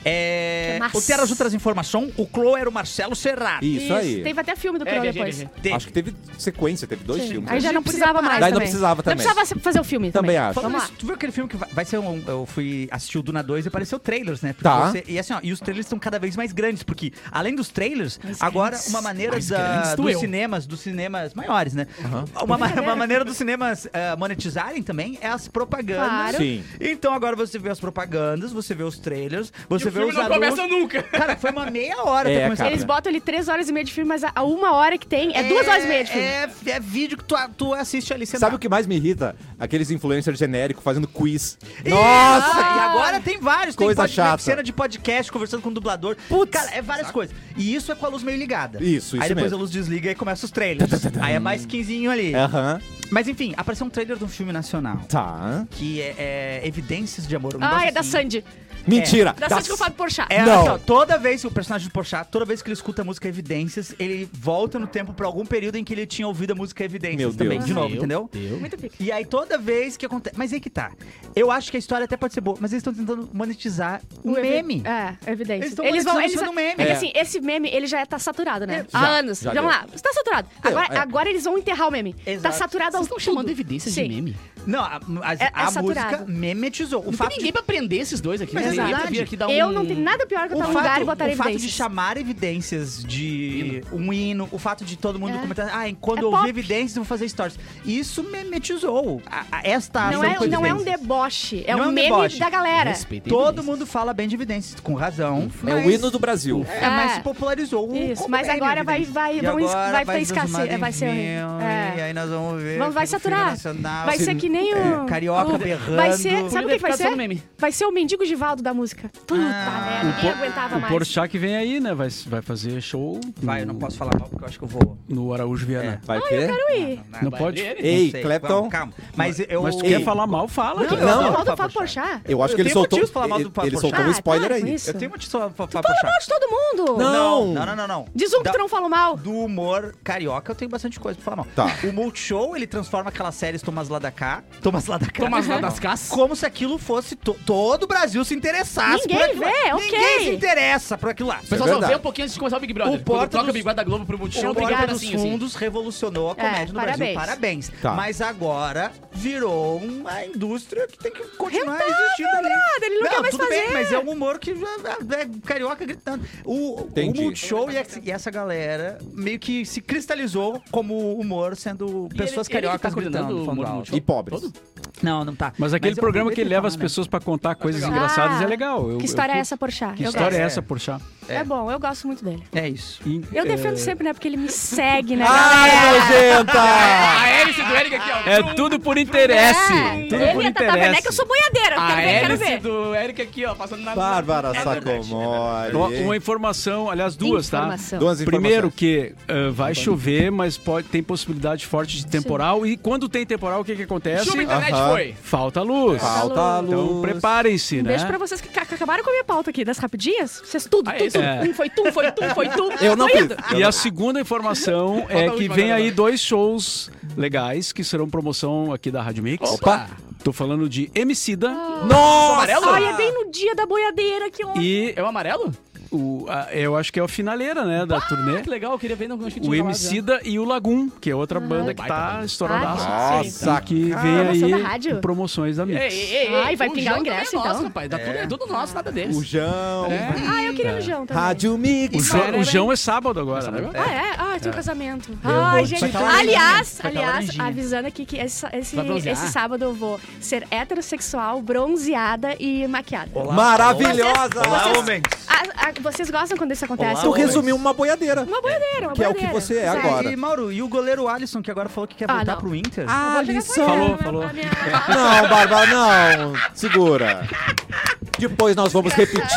É... Que mais? O Terras Outras Informação, o Clô era o Marcelo Serrato. Isso aí. Teve até filme do É, Crow viajei, depois. viajei. Teve. Acho que teve sequência, teve dois Sim. filmes. Aí já A não gente podia precisava parar. mais Daí não também. precisava também. Não precisava fazer o filme Também também. acho. Falando Vamos isso, lá. tu viu aquele filme que vai, vai ser um. Eu fui assistir o Duna dois e apareceu trailers, né? Porque Tá. você- e assim, ó, e os trailers estão cada vez mais grandes, porque além dos trailers, Mais agora grandes. uma maneira Mais da- grandes, tu dos eu. cinemas, dos cinemas maiores, né? Uma, ma- uma maneira dos cinemas eh, monetizarem também é as propagandas. Claro. Sim. Então agora você vê as propagandas, você vê os trailers, você E o vê filme os não anúncios. começa nunca. Cara, foi uma meia hora É, até começar. cara. Eles botam ali três horas e meia de filme, mas a a uma hora que tem é duas horas e meia de filme. É, é vídeo que tu, tu assiste ali sentado. Sabe o que mais me irrita? Aqueles influencers genéricos fazendo quiz. Nossa! Nossa! E agora tem vários. Tem Coisa pod- chata. cena de podcast conversando com o dublador. Putz. Cara, é várias coisas. E isso é com a luz meio ligada. Isso, isso Aí depois mesmo. a luz desliga e começa os trailers. Aí é mais quinzinho ali. Aham. Mas enfim, apareceu um trailer de um filme nacional. Tá. Que é, é Evidências de Amor. Um Ah, negócio é da assim. Sandy. Mentira! Da Sandy com o Fábio Porchat. É, Não. assim, ó, toda vez, o personagem do Porchat, toda vez que ele escuta a música Evidências, ele volta no tempo pra algum período em que ele tinha ouvido a música Evidências Meu também, Deus. de novo, Meu entendeu? Deus. Muito pica. E aí toda vez que acontece... Mas aí que tá. Eu acho que a história até pode ser boa, mas eles estão tentando monetizar um O evi- meme. É, evidência. Eles tão Eles vão. monetizando Eles, sendo meme. É que É. assim, esse meme, ele já tá saturado, né? É, Há já, anos. já Vamos deu. lá. Está saturado. Deu, Agora, é. agora eles vão enterrar o meme. Exato. Tá saturado Vocês ao estão chamando tudo. evidências Sim. de meme? Não, a, a- É- é a saturado. música memetizou. O Não fato tem ninguém de, pra prender esses dois aqui. Mas né? é Ninguém pra verdade. vir aqui dar Eu um... não tenho nada pior que eu o estar num lugar e fato, botar o fato de evidências. chamar evidências de um hino, o fato de todo mundo É. comentar, ah, quando É eu ouvir pop. evidências, eu vou fazer stories. Isso memetizou a, a, esta Não ação é, com não é um evidências. deboche, é Não um é um meme deboche. da galera. Respeita Todo evidências. mundo fala bem de evidências, com razão. É mas- o hino do Brasil. É, mas É. se popularizou o Isso, como mas meme, agora vai- evidências. vai- E vão es- agora vai ter ser escassez, transformado vai em ser horrível. filme, É. E aí nós vamos ver. Vamos, vai filme saturar. nacional, Vai ser que nem o... é, Carioca o- berrando. Vai ser, sabe o que vai Identificação ser? do meme. Vai ser o mendigo Givaldo da música. Puta Ah. merda, O ninguém Por- aguentava O mais. Porchat que vem aí, né? Vai, vai fazer show Vai, eu não posso falar mal porque eu acho que eu vou. no Araújo Viana. Vai ter? Ui. Não Vai pode? abrir ele? Ei, Não sei, Clapton. vamos, calma. Mas eu... Mas tu Ei. quer falar mal, fala. Não, cara. eu Não. falo Mal do do Fábio Porchat. Porchat. Eu acho Eu que ele tenho soltou. motivos pra falar mal do Ele, Fábio ele Porchat. soltou um Ah, spoiler para aí. com isso. Eu tenho motivo pra falar Fala Porchat. mal de todo mundo. Não. Não, não, não, não. Diz um que Da- tu não falou mal. Do humor carioca, eu tenho bastante coisa pra falar mal. Tá. O Multishow, ele transforma aquelas séries Thomas lá da cá, Thomas lá da cá, Thomas lá das Caças. como se aquilo fosse to- todo o Brasil se interessasse Ninguém por aquilo. vê, Ninguém ok. se interessa por aquilo lá. O pessoal só verdade. vê um pouquinho antes de começar o Big Brother. O Quando Porta troca dos- o Big Brother da Globo pro Multishow, O tem Porta um dos pedacinho assim. Fundos revolucionou a comédia no parabéns. Brasil. Parabéns. Tá. Mas agora virou uma indústria que tem que continuar existindo ali. ele não quer mais tudo bem, fazer. mas é um humor que já é carioca gritando. O, o Entendi. Multishow e essa, e essa galera meio que se cristalizou como humor, sendo E pessoas ele- ele que cariocas tá coordenando gritando. o falando humor do alto. Multishow? E pobres. Todo? Não, não tá. Mas aquele eu programa que aproveitei ele leva pra as falar, né? pessoas pra contar coisas legal. engraçadas Ah, é legal. Eu- Que história eu- é essa, Porchat? Que Eu história é gosto. essa, Porchat? É bom, eu gosto muito dele. É isso. E, Eu é, defendo sempre, né? Porque ele me segue, né, Ai, galera? nojenta! A hélice do Eric aqui, ó. É tudo por interesse. É, Tudo ele por tá, tá vendo? É interesse. que eu sou boiadeira. Eu A quero ver, quero hélice ver. do Eric aqui, ó, passando na... Bárbara É verdade. Sacomori. Ó, Uma informação, aliás, duas, tá? Informação. Duas Primeiro informações. que ah, vai chover, mas pode, tem possibilidade forte de temporal. E quando tem temporal, o que que acontece? Chuva, a internet Aham. foi. Falta luz. Falta a luz. Então preparem-se, Um né? beijo pra vocês que ca- acabaram com a minha pauta aqui das rapidinhas. Vocês tudo, Ah, tudo, isso? tudo. É. Um foi tu, foi tu, foi tu. Eu não Foi fiz. indo. E a segunda informação é a que última vem agora. aí dois shows legais que serão promoção aqui da Rádio Mix. Opa! Tô falando de Emicida Nossa! Amarelo? Ai, é bem no dia da boiadeira que ótimo. e É o amarelo? o, a- eu acho que é a finaleira, né, da turnê. Que legal, eu queria ver, não acho que O tinha falado já. Emicida e o Lagum, que é outra banda que Baita tá banda. estouradaça. Ah, Nossa, que vem Promoção da aí rádio. com promoções da Mix. Ei, ei, ei, Ai, vai o pingar o João ingresso, também é nosso, então. rapaz. Dá tudo, é tudo nosso, nada deles. O Jão. É. Ah, eu queria no Jão também. Rádio Mix. O, João, Vai, o vai, João é sábado agora, né? Ah, é? Ah, tem um casamento. vou Ai, te gente. dar laranjinha. Aliás, Vai dar aliás, laranjinha. avisando aqui que esse, esse, Vai bronzear? esse sábado eu vou ser heterossexual, bronzeada e maquiada. Olá, Maravilhosa! Olá, Vocês- homens. A- a- vocês gostam quando isso acontece? Olá, Tu homens. resumiu uma boiadeira. Uma boiadeira, uma Que é o boiadeira. que você é Sério. agora. E, Mauro, e o goleiro Alisson, que agora falou que quer Ah, voltar não. pro Inter? Ah, Vou chegar com Alisson. ele, Falou, a- falou. a minha- Não, Bárbara, não. Segura. Depois nós vamos repetir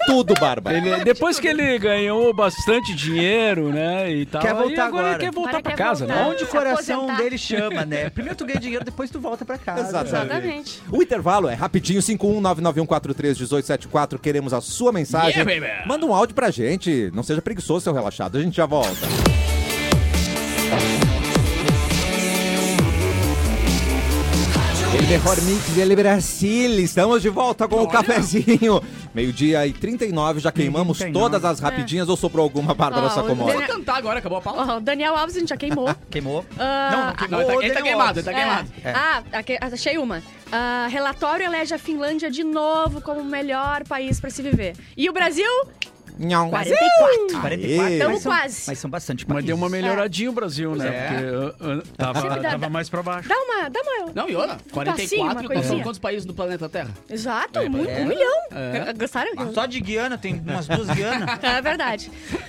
tudo, Bárbara. Ele, depois que ele ganhou bastante dinheiro, né, e tal, Quer voltar aí agora agora. ele quer voltar Agora pra quer casa, voltar. né? Onde o Se coração aposentar. dele chama, né? Primeiro tu ganha dinheiro, depois tu volta pra casa. Exatamente. Exatamente. O intervalo é rapidinho, cinco um nove nove um quatro três um oito sete quatro. Queremos a sua mensagem. Yeah, baby. Manda um áudio pra gente. Não seja preguiçoso, seu relaxado. A gente já volta. El mejor mix del Brasil. Estamos de volta com o cafezinho. Meio-dia e trinta e nove. Já queimamos trinta e nove. todas as rapidinhas ou sobrou alguma, Bárbara Ó, Sacomori? Vou cantar agora, acabou a pauta. Ó, o Daniel Alves a gente já queimou. Queimou? Ah, não, não queimou. Não, ele tá, o ele tá Daniel queimado, Alves. ele tá queimado. É. Ah, aque- achei uma. Ah, relatório elege a Finlândia de novo como o melhor país pra se viver. E o Brasil? Não. quarenta e quatro. quarenta e quatro. Aê. Tamo Mas são- quase. Mas são bastante Mas países. deu uma melhoradinha o Brasil, né? É. Porque uh, uh, tava, Sempre dá- tava mais pra baixo. Dá uma, dá uma... Não, e olha, quarenta e passinho, uma quatro, nós coisinha. somos quantos países do planeta Terra? Exato, É, muito, é. um milhão. É. Gostaram? Ah, só de Guiana, tem umas duas Guianas. É verdade.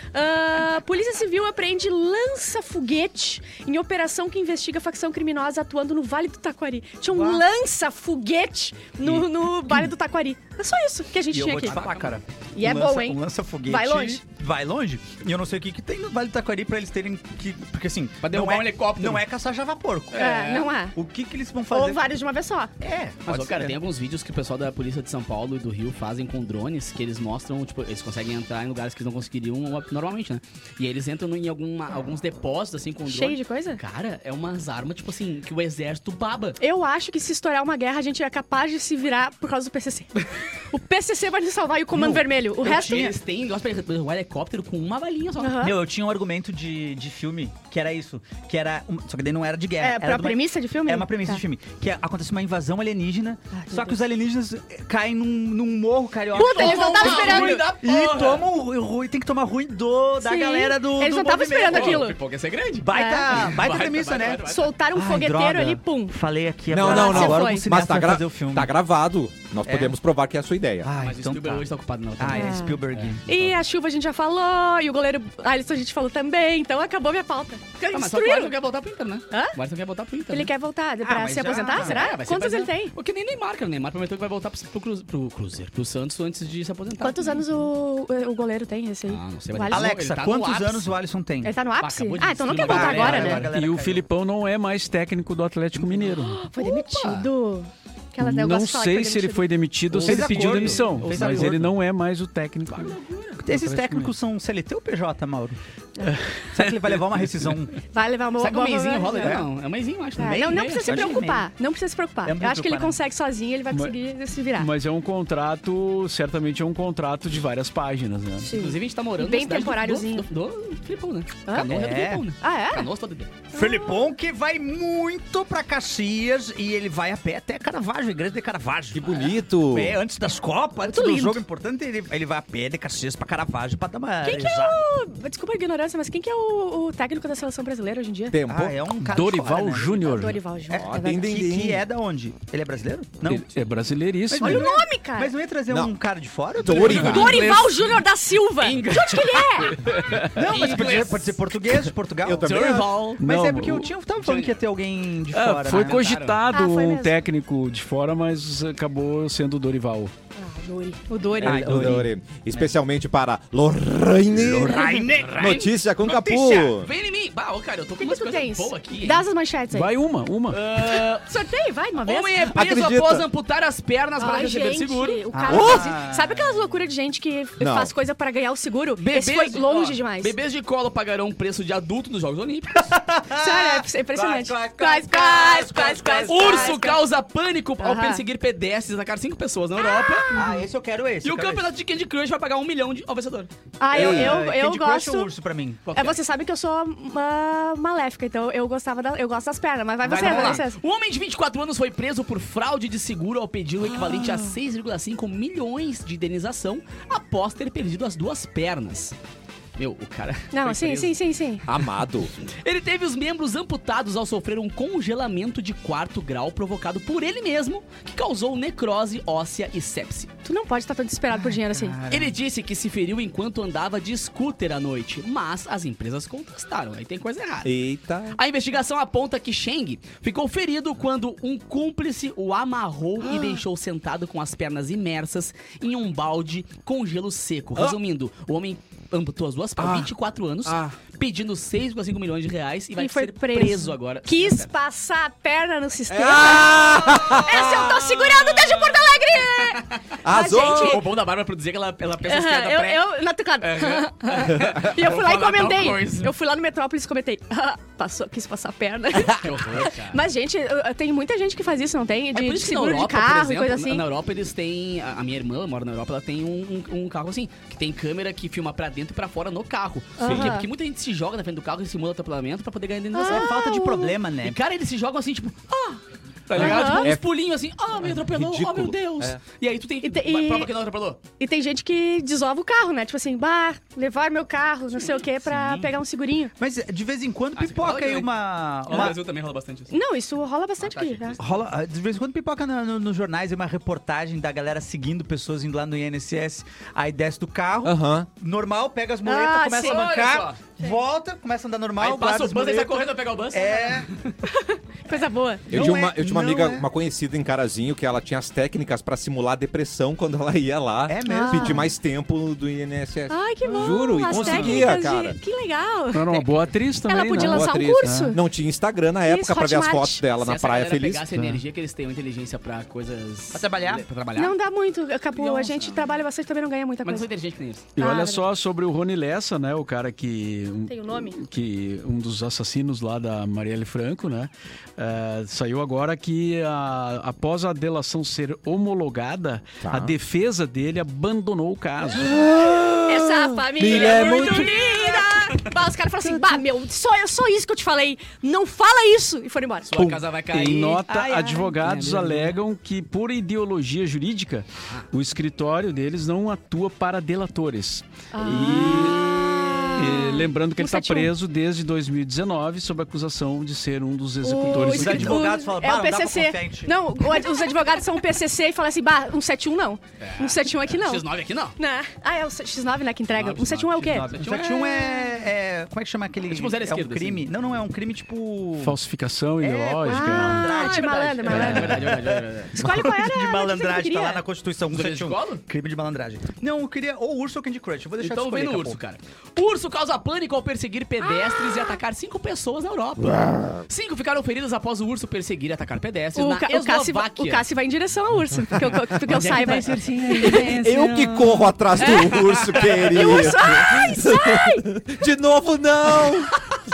Ah, Polícia Civil apreende lança-foguete em operação que investiga facção criminosa atuando no Vale do Taquari. Tinha um lança-foguete no, no Vale do Taquari. É só isso que a gente E eu tinha vou aqui. te falar, cara. E é um bom, lança- hein? Um lança-foguete. Vai longe. Vai longe. E eu não sei o que, que tem no Vale do Taquari pra eles terem que... Porque assim... Pra derrubar não um é, helicóptero. Não é caçar java-porco. É, não é. O que que eles vão fazer? Ou vários de uma vez só. É, Mas, pode ó, cara, ser. tem alguns vídeos que o pessoal da polícia de São Paulo e do Rio fazem com drones que eles mostram, tipo, eles conseguem entrar em lugares que eles não conseguiriam normalmente, né? E aí eles entram no- em alguma, alguns depósitos, assim, com drone. Cheio de coisa? Cara, é umas armas, tipo assim, que o exército baba. Eu acho que se estourar uma guerra, a gente é capaz de se virar por causa do P C C. O P C C vai nos salvar e o Comando Meu, Vermelho. O eu resto... tinha- Eles têm negócio pra um helicóptero com uma balinha só. Aham. Meu, eu tinha um argumento de, de filme que era isso. Que era... um- só que daí não era de guerra. É, era pra de uma- premissa de filme? É uma premissa Tá. de filme. Que é- acontece uma invasão alienígena, Ai, meu só que Deus. os alienígenas eh, caem num, num morro carioca. Puta, eles não estavam Toma esperando. ruim da E porra. tomam ruim, ruim, tem que tomar ruim do, da Sim. galera do Eles do não estavam movimento. esperando Pô, aquilo. O pipoca ia ser grande. Baita, É. baita Baita, premissa, baita, né? baita, baita. Soltaram um Ai, fogueteiro droga. ali, pum. Falei aqui Não, agora. não, não. Agora Foi. o cineasta Mas tá, vai gra- fazer o filme. tá gravado. Nós É. podemos provar que é a sua ideia. Ai, Mas o então Spielberg tá. hoje tá ocupado não. Ah, é É. Spielberg. E a chuva a gente já falou, e o goleiro Alisson a gente falou também, então acabou minha pauta. Ah, mas só que o Destruíram. Alisson quer voltar pro Inter, né? Hã? O Alisson quer voltar pro Inter. Ele né? quer voltar pra mas se já- aposentar, é, será? vai ser Quantos ele baseado- tem? Porque nem Neymar, cara. O Neymar prometeu que vai voltar pro, pro, Cruze- pro Cruzeiro, pro Santos antes de se aposentar. Quantos anos o, o goleiro tem, esse aí? Ah, não sei, O mas Alisson? ele Alexa, tá no quantos ápice. anos o Alisson tem? Ele tá no ápice? acabou de Ah, então não quer destruir voltar uma agora, galera, né? galera E o caiu. Filipão não é mais técnico do Atlético Mineiro. Foi demitido. Aquela Não negócio de falar que sei foi se ele demitido. foi demitido ou se Fez ele pediu acordo. demissão, Fez mas acordo. ele não é mais o técnico. Esses técnicos são C L T ou P J, Mauro? Será que ele vai levar uma rescisão? Vai levar uma Será que o uma- meizinho rola? É. Não, é um meizinho, acho. É, Meio, não, não meio, precisa se acho que preocupar. Não precisa se preocupar. Eu não Eu me acho que ele preocupar, consegue sozinho, ele vai Mas- conseguir se virar. Mas é um contrato, certamente é um contrato de várias páginas, né? Sim. Inclusive, a gente tá morando Bem na cidade do- temporáriozinho. Do, do, do Filipão, né? Hã? Canoas é do É. Filipão, né? Ah, é? Canoas todo dia. Felipão que vai muito pra Caxias e ele vai a pé até Caravaggio, a igreja de Caravaggio. Que bonito. É, antes das Copas, antes Muito do lindo. jogo importante, ele, ele vai a pé de Caxias pra Caravaggio pra dar uma Quem que é rezada. o... Desculpa a ignorância, mas quem que é o, o técnico da seleção brasileira hoje em dia? Tempo. Ah, é um cara de Dorival fora, né? Júnior. Dorival Júnior. É, Ó, é tem- verdade. tem- Que, que é da onde? Ele é brasileiro? Não. Ele é brasileiríssimo. Mas Olha o nome, cara. Mas não ia trazer Não. um cara de fora? Dorival. Dorival Júnior da Silva. De onde que ele é? Não, mas pode ser, pode ser português, de Portugal. Eu também. Dorival. Mas Não, é porque eu o- tinha, tava falando que ia ter alguém de Ah, fora, foi né? cogitado Ah, foi um mesmo. técnico de fora, mas acabou sendo o Dorival. Ah, o Dori. O Dori. Ai, O Dori. Especialmente para Lorraine. Lorraine. Notícia com Notícia. Capu. Vem em mim. Bah, ô, cara, eu tô O com que, que umas tu coisas tens? boas aqui. hein? Dá as manchetes aí. Vai uma, uma. Ah, Sorteio, vai, de uma vez. homem é preso Acredita. após amputar as pernas para Ai, receber gente, seguro. o cara Ah. faz isso. Sabe aquelas loucuras de gente que f- Não. faz coisa pra ganhar o seguro? Bebês Esse foi de- longe ó, demais. Bebês de colo pagarão preço de adulto nos Jogos Olímpicos. Sério, é impressionante. Quais, Quais, quais, quais, quais, quais, Urso quais. causa pânico ao Aham. perseguir pedestres, atacar cinco pessoas na Europa. Ah, esse eu quero esse. E eu o quero campeonato de Candy Crush vai pagar um milhão de, ao vencedor. Ah, eu, esse. eu, Candy eu Crush gosto... ou urso pra mim? Qual É, que é? você sabe que eu sou uma maléfica, então eu gostava da, eu gosto das pernas, mas vai Vai, você, vamos vai lá. você. Um homem de vinte e quatro anos foi preso por fraude de seguro ao pedir o equivalente Ah. a seis vírgula cinco milhões de indenização após ter perdido as duas pernas. Meu, o cara... Não, foi sim, preso. sim, sim, sim. Amado. Ele teve os membros amputados ao sofrer um congelamento de quarto grau provocado por ele mesmo, que causou necrose óssea e sepse. Tu não pode estar tão desesperado por dinheiro assim. Ele disse que se feriu enquanto andava de scooter à noite, mas as empresas contestaram. Aí tem coisa errada. Eita. A investigação aponta que Cheng ficou ferido quando um cúmplice o amarrou e deixou sentado com as pernas imersas em um balde com gelo seco. Resumindo, o homem amputou as duas por Ah. vinte e quatro anos, Ah. pedindo seis vírgula cinco milhões de reais e vai E foi ser preso. preso, agora. Quis passar a perna no sistema. Ah! Essa eu tô segurando desde Porto Alegre! Arrasou! Mas, gente, O bom da Bárbara pra dizer que ela, ela pensa as Aham, piadas eu, pré... eu, na teclado. E eu fui lá e Vou falar tal comentei. coisa. Eu fui lá no Metrópolis e comentei. Ah, passou, quis passar a perna. Que horror, cara. Mas, gente, eu- eu- tem muita gente que faz isso, não tem? É De, por de isso que na seguro Europa, de carro por e exemplo, coisa assim. na Europa eles têm... A a minha irmã mora na Europa, ela tem um, um- um carro assim, que tem câmera que filma pra dentro e pra fora no carro. Por quê? Aham. Porque muita gente se joga na frente do carro e simula atropelamento pra poder ganhar Isso indenização. é falta de problema, né? E, cara, eles se jogam assim, tipo... Ah! Tá ligado? Aham. Tipo, uns É pulinhos assim. Ah, me atropelou. Oh, ridículo. meu Deus. É. E aí tu tem que... E te- e- Prova que não atropelou. E tem gente que desova o carro, né? Tipo assim, bah, levar meu carro, não sei o quê, pra Sim. pegar um segurinho. Mas de vez em quando Ah, você fala pipoca aí também. uma... No uma- Brasil também rola bastante isso. Não, isso rola bastante Ah, tá, aqui. achei Tá? Rola, ah, de vez em quando pipoca na- no- nos jornais uma reportagem da galera seguindo pessoas indo lá no I N S S. Aí desce do carro, Aham. normal, pega as muletas, Ah, começa sim. a bancar, Olha volta, começa a andar normal, Aí guarda passa o as bus e sai muletas. correndo pra pegar o bus. É, Coisa boa. Eu, Não tinha é- uma, eu tinha uma não amiga, é. uma conhecida em Carazinho, que ela tinha as técnicas pra simular depressão quando ela ia lá. É mesmo? Pedir mais tempo do I N S S. Ai, que bom. Juro, e as conseguia, técnicas de- cara. Que legal. Era uma boa atriz também, Ela podia né? lançar Boa um atriz, curso? né? Não tinha Instagram na época Isso, pra ver as Hotmart. fotos dela Se na essa Praia galera Feliz. pegasse a energia que eles têm, uma inteligência pra coisas... Pra trabalhar? Pra trabalhar. Não dá muito. Acabou. A Nossa. gente trabalha bastante também não ganha muita Mas não coisa. são inteligentes que nem eles. E Ah, olha verdade. só sobre o Rony Lessa, né? O cara que... um- Tem o nome? Que um dos assassinos lá da Marielle Franco, né? eh, saiu agora que a- após a delação ser homologada, Tá. a defesa dele abandonou o caso. Essa família Filha é é muito muito- linda! Bah, os caras falam assim, bah, meu, só, só isso que eu te falei. Não fala isso! E foram embora. Sua casa vai cair. Em nota, Ai, ai. advogados É, beleza. alegam que, por ideologia jurídica, o escritório deles não atua para delatores. E lembrando que ele está cento e um. preso desde dois mil e dezenove sob acriminação de ser um dos O executores do Os crime. advogados falam, é "Bah, o não dá pra P C C. confiar em ti." Não, o- os advogados são o P C C e falam assim, bah, um setenta e um não. Um setenta e um aqui não. X nove aqui não. Né? Ah, é o X nove, né, que entrega. Nove, Um setenta e um é o quê? O setenta e um é, é... Como é que chama aquele... É tipo zero é um esquerda, crime... assim. Não, não, é um crime tipo... Falsificação É, ideológica. Ah, de malandro, É malandro. verdade, é verdade, é verdade. Escolhe qual era de a notícia que malandragem, tu tá lá queria. na Constituição Dois de cento e um. colo? Crime de malandragem. Não, eu queria ou urso ou Candy Crush. Eu vou deixar Então de vem escolher no daqui a urso, pouco. cara. Urso causa pânico ao perseguir pedestres e atacar cinco pessoas na Europa. Cinco ficaram feridas após o urso perseguir e atacar pedestres O, na Ca- o, Cassi, Eslováquia. o Cassi vai em direção ao urso, porque eu, porque eu Onde é que saiba. vai ser Eu que corro atrás do urso, querido. E o urso, ai, sai! De novo, não!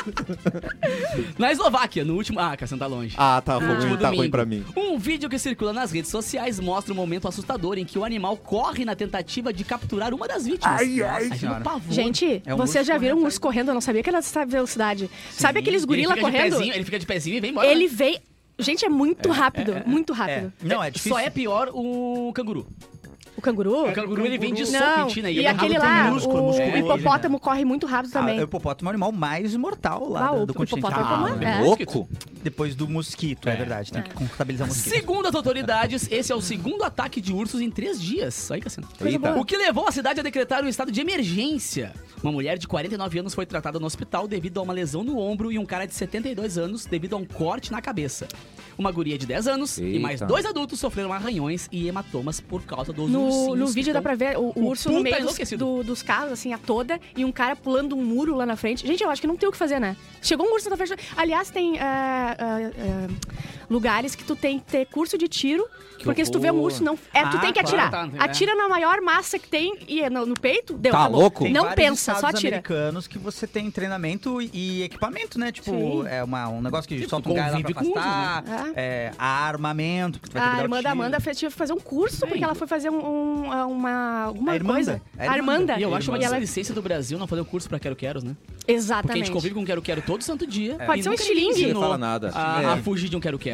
Na Eslováquia, no último... Ah, Cassiano tá longe. Ah, tá No ruim, último tá ruim domingo. pra mim. Um vídeo que circula nas redes sociais mostra um momento assustador em que o animal corre na tentativa de capturar uma das vítimas. Ai, ai, Imagina senhora. o pavor. Gente, É um vocês urso já viram um correndo urso correndo? Eu não sabia que era dessa velocidade. Sabe aqueles Ele gorila fica de correndo? pezinho, ele fica de pezinho e vem embora. Ele né? veio... Gente, é muito rápido, muito É. rápido. Não, é difícil. Só é pior o canguru. O canguru? O canguru, ele vem de Não, serpentina. e, ele é aquele rápido lá, também. músculo, o musculoso, hipopótamo corre muito rápido Ah, também. o hipopótamo é o animal mais mortal lá Ah, da- o do continente. hipopótamo Ah, é- É louco? Depois do mosquito, é, É. verdade. Tem que contabilizar o mosquito. Segundo as autoridades, esse é o segundo ataque de ursos em três dias. Aí, Cassiano. Eita. O que levou a cidade a decretar um estado de emergência. Uma mulher de quarenta e nove anos foi tratada no hospital devido a uma lesão no ombro e um cara de setenta e dois anos devido a um corte na cabeça. Uma guria de dez anos e mais Eita. dois adultos sofreram arranhões e hematomas por causa dos No, ursinhos. no que vídeo dá estão- pra ver o, o O urso pum no tá meio dos, enlouquecido. do- dos carros, assim, a toda, e um cara pulando um muro lá na frente. Gente, eu acho que não tem o que fazer, né? Chegou um urso na frente. Aliás, tem é, é, é, lugares que tu tem que ter curso de tiro, porque se tu vê um horror. urso, não. É, tu Ah, tem que claro, atirar. tá, é. Atira na maior massa que tem e é no, no peito, deu. Tá acabou. louco? Tem Não vários pensa, só estados atira. americanos que você tem treinamento e equipamento, né? Tipo, Sim. é uma, um negócio que Tipo, solta um gás lá pra convive com afastar, ursos, é, armamento. Que tu vai ter A que dar o irmã da tiro. Amanda fez, tive que fazer um curso porque ela foi fazer um, um- uma, alguma A Irmanda. coisa. A A Irmanda. E eu acho uma E ela- licença do Brasil não fazer um curso pra quero-queros, né? Porque a Exatamente. gente convive com quero-quero todo santo dia. Pode e ser um nunca ninguém estilingue. ensinou Não fala nada. A, É. a fugir de um quero-quero.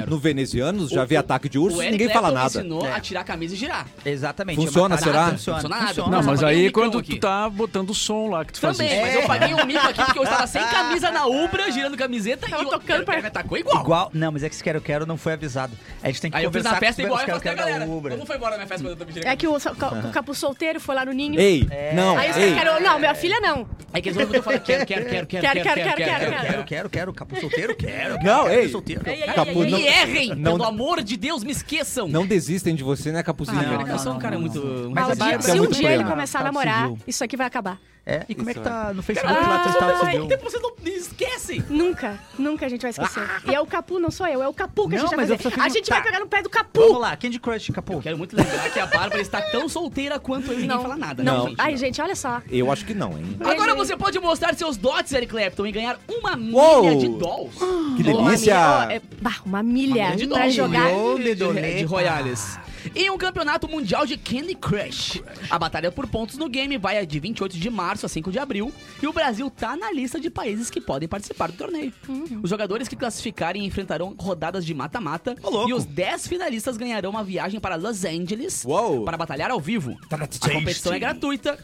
No Venezianos, já O- vi ataque de urso O e Eric ninguém fala Clapton nada. ensinou É. a tirar a camisa e girar. Exatamente. Funciona, é uma- será? Funciona, Funciona nada. funciona. Não, Nossa, mas paguei um aí micão quando aqui. tu tá botando o som lá que tu faz Também, isso. mas eu paguei um mico aqui porque eu estava sem camisa na Ubra, girando camiseta Tava e o tocando Quero pra- Quero me atacou igual. Igual. Não, mas é que esse Quero Quero não foi avisado. A gente tem que Aí eu fiz conversar na festa com igual os e Quero falei pra Quero galera. da Ubra. Eu não foi embora na minha festa quando eu girei. É que o, o, o Capu solteiro foi lá no ninho. Ei, não, Aí os ei. caras quero. Não, minha filha não. É que eles vão falar quero, quero, quero, quero, Quero, quero, quero, quero, Quero, quero, quero. Capu solteiro, quero. Não, quero, ei. solteiro. Ei, ei, Capu, ei, ei, não- Me ei. errem, não- pelo amor de Deus, me esqueçam. Não desistem de você, né, Capuzinho? Não, eu sou um não, cara não, muito... não. Mas Ah, a o dia- Bárbara se é um muito dia ele plena. começar a Estado namorar, civil. isso aqui vai acabar. É, e como é que Isso tá no Facebook lá, Ah, teu estado aí civil? depois vocês não me esquecem. Nunca, nunca a gente vai esquecer. E é o Capu, não sou eu, é o Capu que a Não, gente vai mas eu fazer. só fiz A um- gente Tá. vai pegar no pé do Capu. Vamos lá, Candy Crush, Capu. Quero muito lembrar que a Bárbara está tão solteira quanto eu e ninguém Não, fala nada. não. né, gente? Ai, gente, olha só. Eu acho que não, hein? Agora Ai, você pode mostrar seus dotes, Eric Clapton, e ganhar uma Uou! milha de dolls. Que Uma delícia! milha, ó, é, bah, uma milha de pra dolls. jogar. Milhão. de, de, Doleta. de Royales. Em um campeonato mundial de Candy Crush. A batalha por pontos no game vai de vinte e oito de março a cinco de abril. E o Brasil tá na lista de países que podem participar do torneio. Os jogadores que classificarem enfrentarão rodadas de mata-mata. Ô, louco. E os dez finalistas ganharão uma viagem para Los Angeles Uou. para batalhar ao vivo. A competição é gratuita.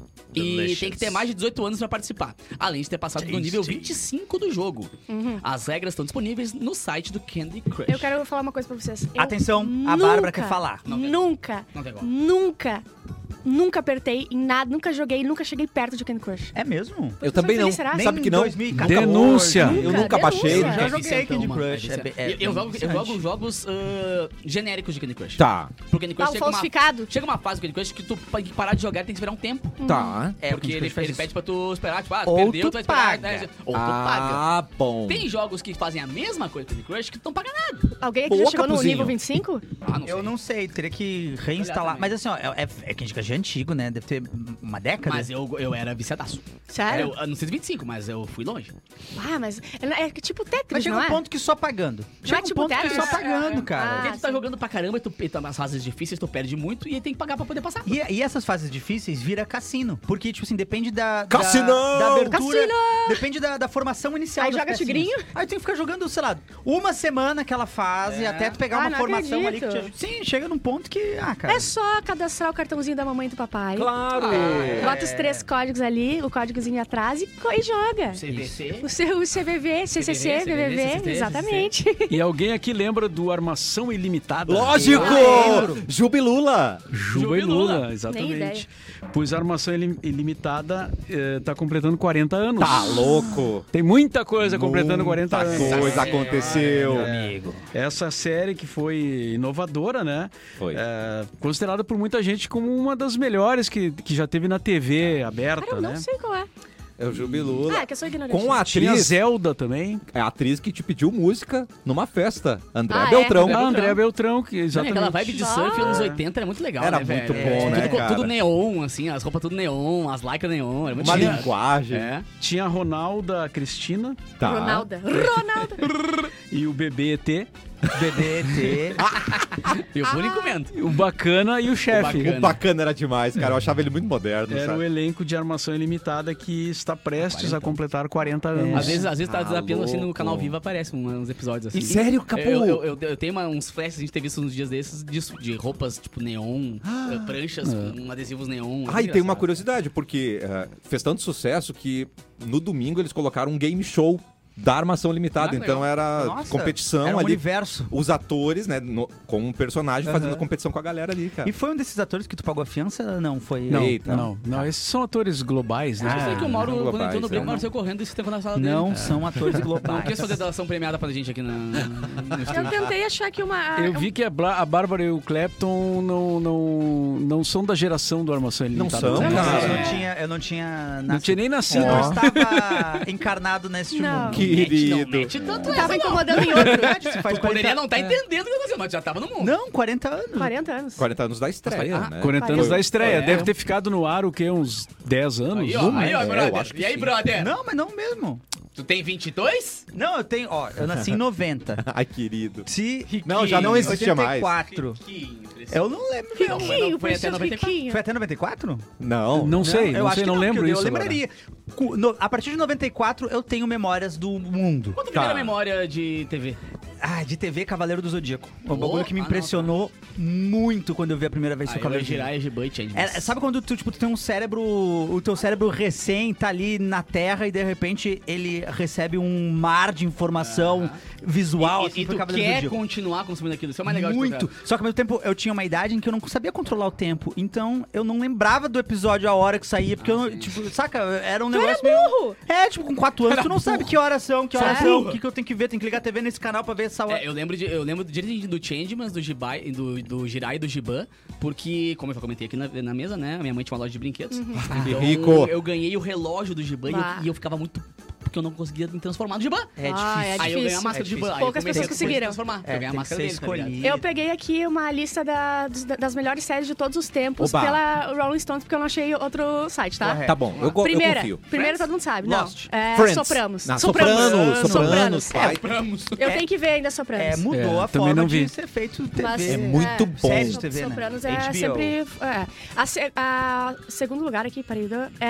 E Delicious. tem que ter mais de dezoito anos pra participar, além de ter passado do nível vinte e cinco do jogo. As regras estão disponíveis no site do Candy Crush. Eu quero falar uma coisa pra vocês. Eu Atenção, a nunca, Bárbara quer falar. Não tem Nunca, Não tem como. nunca, nunca apertei em nada, nunca joguei, nunca cheguei perto de Candy Crush. É mesmo? Eu também não. feliz, será? Sabe Nem que não? dois mil e quatorze. Denúncia. Eu nunca Nunca, baixei. denúncia. Já É joguei viciantão, Candy mano, Crush, é é viciante. bem- é eu, eu bem jogo, eu viciante. jogo jogos ah, genéricos de Candy Crush. Tá, Porque Candy Crush Ah, o chega uma, falsificado. chega uma fase do Candy Crush que tu tem que parar de jogar e tem que esperar um tempo. tá. É, porque o Candy ele, Crush faz ele isso. pede pra tu esperar, tipo, ah, tu Ou perdeu, tu tu vai esperar. paga. né? Ou tu paga. Ah, bom. Tem jogos que fazem a mesma coisa que Candy Crush que tu não paga nada. Alguém aqui Pô, já chegou no Capuzinho. nível vinte e cinco? Ah, não sei. Eu não sei, teria que Olhar reinstalar. também. Mas assim, ó, é, é, é Candy Crush antigo, né? Deve ter uma década. Mas eu, eu era viciadaço. Sério? Eu, eu não sei se vinte e cinco, mas eu fui longe. Ah, mas é, é tipo Tetris, Mas chega não um é? ponto que só pagando. Chega um tipo ponto que Tetris? só pagando, Ah, cara. Porque tu tá sim. jogando pra caramba e tu, e tu nas fases difíceis tu perde muito e aí tem que pagar pra poder passar. E, e essas fases difíceis vira cassino. Porque, tipo assim, depende da. Cassinão! Da, da abertura. Cassino! Depende da, da formação inicial. Aí das joga pecinhas. tigrinho? Aí tu tem que ficar jogando, sei lá, uma semana aquela fase É. até tu pegar Ah, uma não formação ali que te acredito. ajude. Sim, chega num ponto que. Ah, cara. É só cadastrar o cartãozinho da mamãe e do papai. Claro! É. Bota os três códigos ali, o códigozinho atrás e, co- e joga. C V C. O seu o C V V, C C C, C V V, B B V, C C C, exatamente. E alguém aqui lembra do Armação Ilimitada? Lógico! lembro. Jubilula! Juba e Juba e Lula. Lula, Nem exatamente. ideia. Pois a Armação Ilim- Ilimitada eh, tá completando quarenta anos. Tá louco! Tem muita coisa completando quarenta Muita anos. coisa aconteceu. Amigo. Essa série que foi inovadora, né? Foi. É, considerada por muita gente como uma das melhores que, que já teve na T V aberta, Cara, eu não né? sei qual é. É o Jubilula. Ah, é que eu sou ignorante. Com a Tinha atriz, Zelda também. é a atriz que te pediu música numa festa, Andréa Ah, é? Beltrão. Andréa A Beltrão. Andréa Beltrão, que Não, e exatamente. aquela vibe de surf Ah. anos oitenta era muito legal, Era né, muito velho? bom, né, tudo, cara? tudo neon, assim, as roupas tudo neon, as lycra neon, era muito Uma chique. linguagem. É. Tinha a Ronalda Cristina Tá. Ronalda. Ronalda. e o bebê E T. B D T. E o bullying comendo. O Bacana e o chefe. Bacana. O bacana era demais, cara. Eu achava ele muito moderno, Era o sabe? elenco de Armação Ilimitada que está prestes a completar quarenta anos. Às vezes, às vezes tá Tá desafiando assim no louco. canal Viva, aparece um- uns episódios assim. E sério, Capu? Eu, eu, eu, eu tenho uma- uns flashes que a gente teve visto uns dias desses de, de roupas tipo neon, Ah. eh, pranchas com adesivos neon. Ah, e tem uma Engraçado. curiosidade, porque eh, fez tanto sucesso que no domingo eles colocaram um game show da Armação Limitada. Ah, então legal. era Nossa, competição era um ali. universo. Os atores, né, no- com um personagem Aham. fazendo competição com a galera ali, cara. E foi um desses atores que tu pagou a fiança? Não, foi. Não, Eita. não, não, esses são atores globais, né? Eu sei que o Mauro, Ah, quando entrou globais, no break, é. o Mauro saiu correndo e se trancou na sala dele. Não são atores Não globais. quis fazer doação premiada pra gente aqui na, no Eu estúdio. tentei achar aqui uma... Eu vi que a, Bla- a Bárbara e o Clapton não, não, não são da geração do Armação Ilimitada. são, Não, cara. eu não tinha, eu não tinha Não tinha nem nascido. Eu Ó. não estava encarnado neste Não. mundo. Querido. Não mete tanto Tu essa, tava não. incomodando em outro. Verdade, se faz Tu poderia quarenta não estar é. entendendo o que tá acontecendo, mas já tava no mundo. Não, quarenta anos. quarenta anos. quarenta anos da estreia, Ah, né? quarenta anos Foi- da estreia. É. Deve ter ficado no ar o quê? Uns dez anos? Aí, ó, aí, ó, É, eu brother. acho que E aí, sim. brother? Não, mas não mesmo. Tu tem vinte e dois? Não, eu tenho, ó, eu nasci em noventa. Ai, querido. Se Não, já não existia mais. oitenta e quatro. Eu não lembro, não. Riquinho, foi até preciso noventa e quatro. riquinho. Foi até noventa e quatro? Não. Não sei, eu não acho sei, que não não, lembro porque eu- isso Eu agora. lembraria. Cu- no- a partir de noventa e quatro eu tenho memórias do mundo. Qual a tua primeira Tá. memória de T V? Ah, de T V, Cavaleiro do Zodíaco. Um Oh, bagulho que me ah, não, impressionou muito quando eu vi a primeira vez o Aí eu ia Cavaleiro do girar Zodíaco. e Giban e Change. É, sabe quando tu, tipo, tu tem um cérebro, o teu cérebro recém tá ali na Terra e de repente ele recebe um mar de informação visual, E, assim, e pro tu Cavaleiro do quer Zodíaco. continuar consumindo aquilo. Isso é o mais legal de Muito. tudo, Só que ao mesmo tempo eu tinha uma idade em que eu não sabia controlar o tempo. Então eu não lembrava do episódio a hora que saía. Porque eu, não- tipo, saca? Era um negócio meio. burro. É, tipo, com quatro anos, Era tu não burro. sabe que horas são, que horas É. são, o que, que eu tenho que ver, tem que ligar a T V nesse canal pra ver essa hora. É, eu lembro de, eu lembro direitinho do Changemans, do Jibai, do, do Jirai e do Giban, porque, como eu já comentei aqui na, na mesa, né? A minha mãe tinha uma loja de brinquedos. Então, rico. eu ganhei o relógio do Giban e eu, Bah. e eu ficava muito porque eu não conseguia me transformar no Giban. É Ah, difícil. é Aí eu ganhei a difícil. máscara É do Giban. difícil. Aí eu Poucas comecei pessoas a me conseguiram. transformar. É, eu ganhei a tem que máscara ser dele, tá ligado? escolhido. Eu peguei aqui uma lista da- dos- das melhores séries de todos os tempos Oba. pela Rolling Stones, porque eu não achei outro site, tá? Correto. Tá bom, eu, go- eu Primeira, confio. primeira Friends? todo mundo sabe. Lost. Não, é Friends. Sopranos. Não, Sopranos, Sopranos, vai. Sopranos. Eu tenho que ver ainda Sopranos. É, mudou É, a também forma não de vi. ser feito T V. Mas, É muito bom. Série de T V, né? Sopranos é H B O. sempre... É. A, se- a segundo lugar aqui, peraí,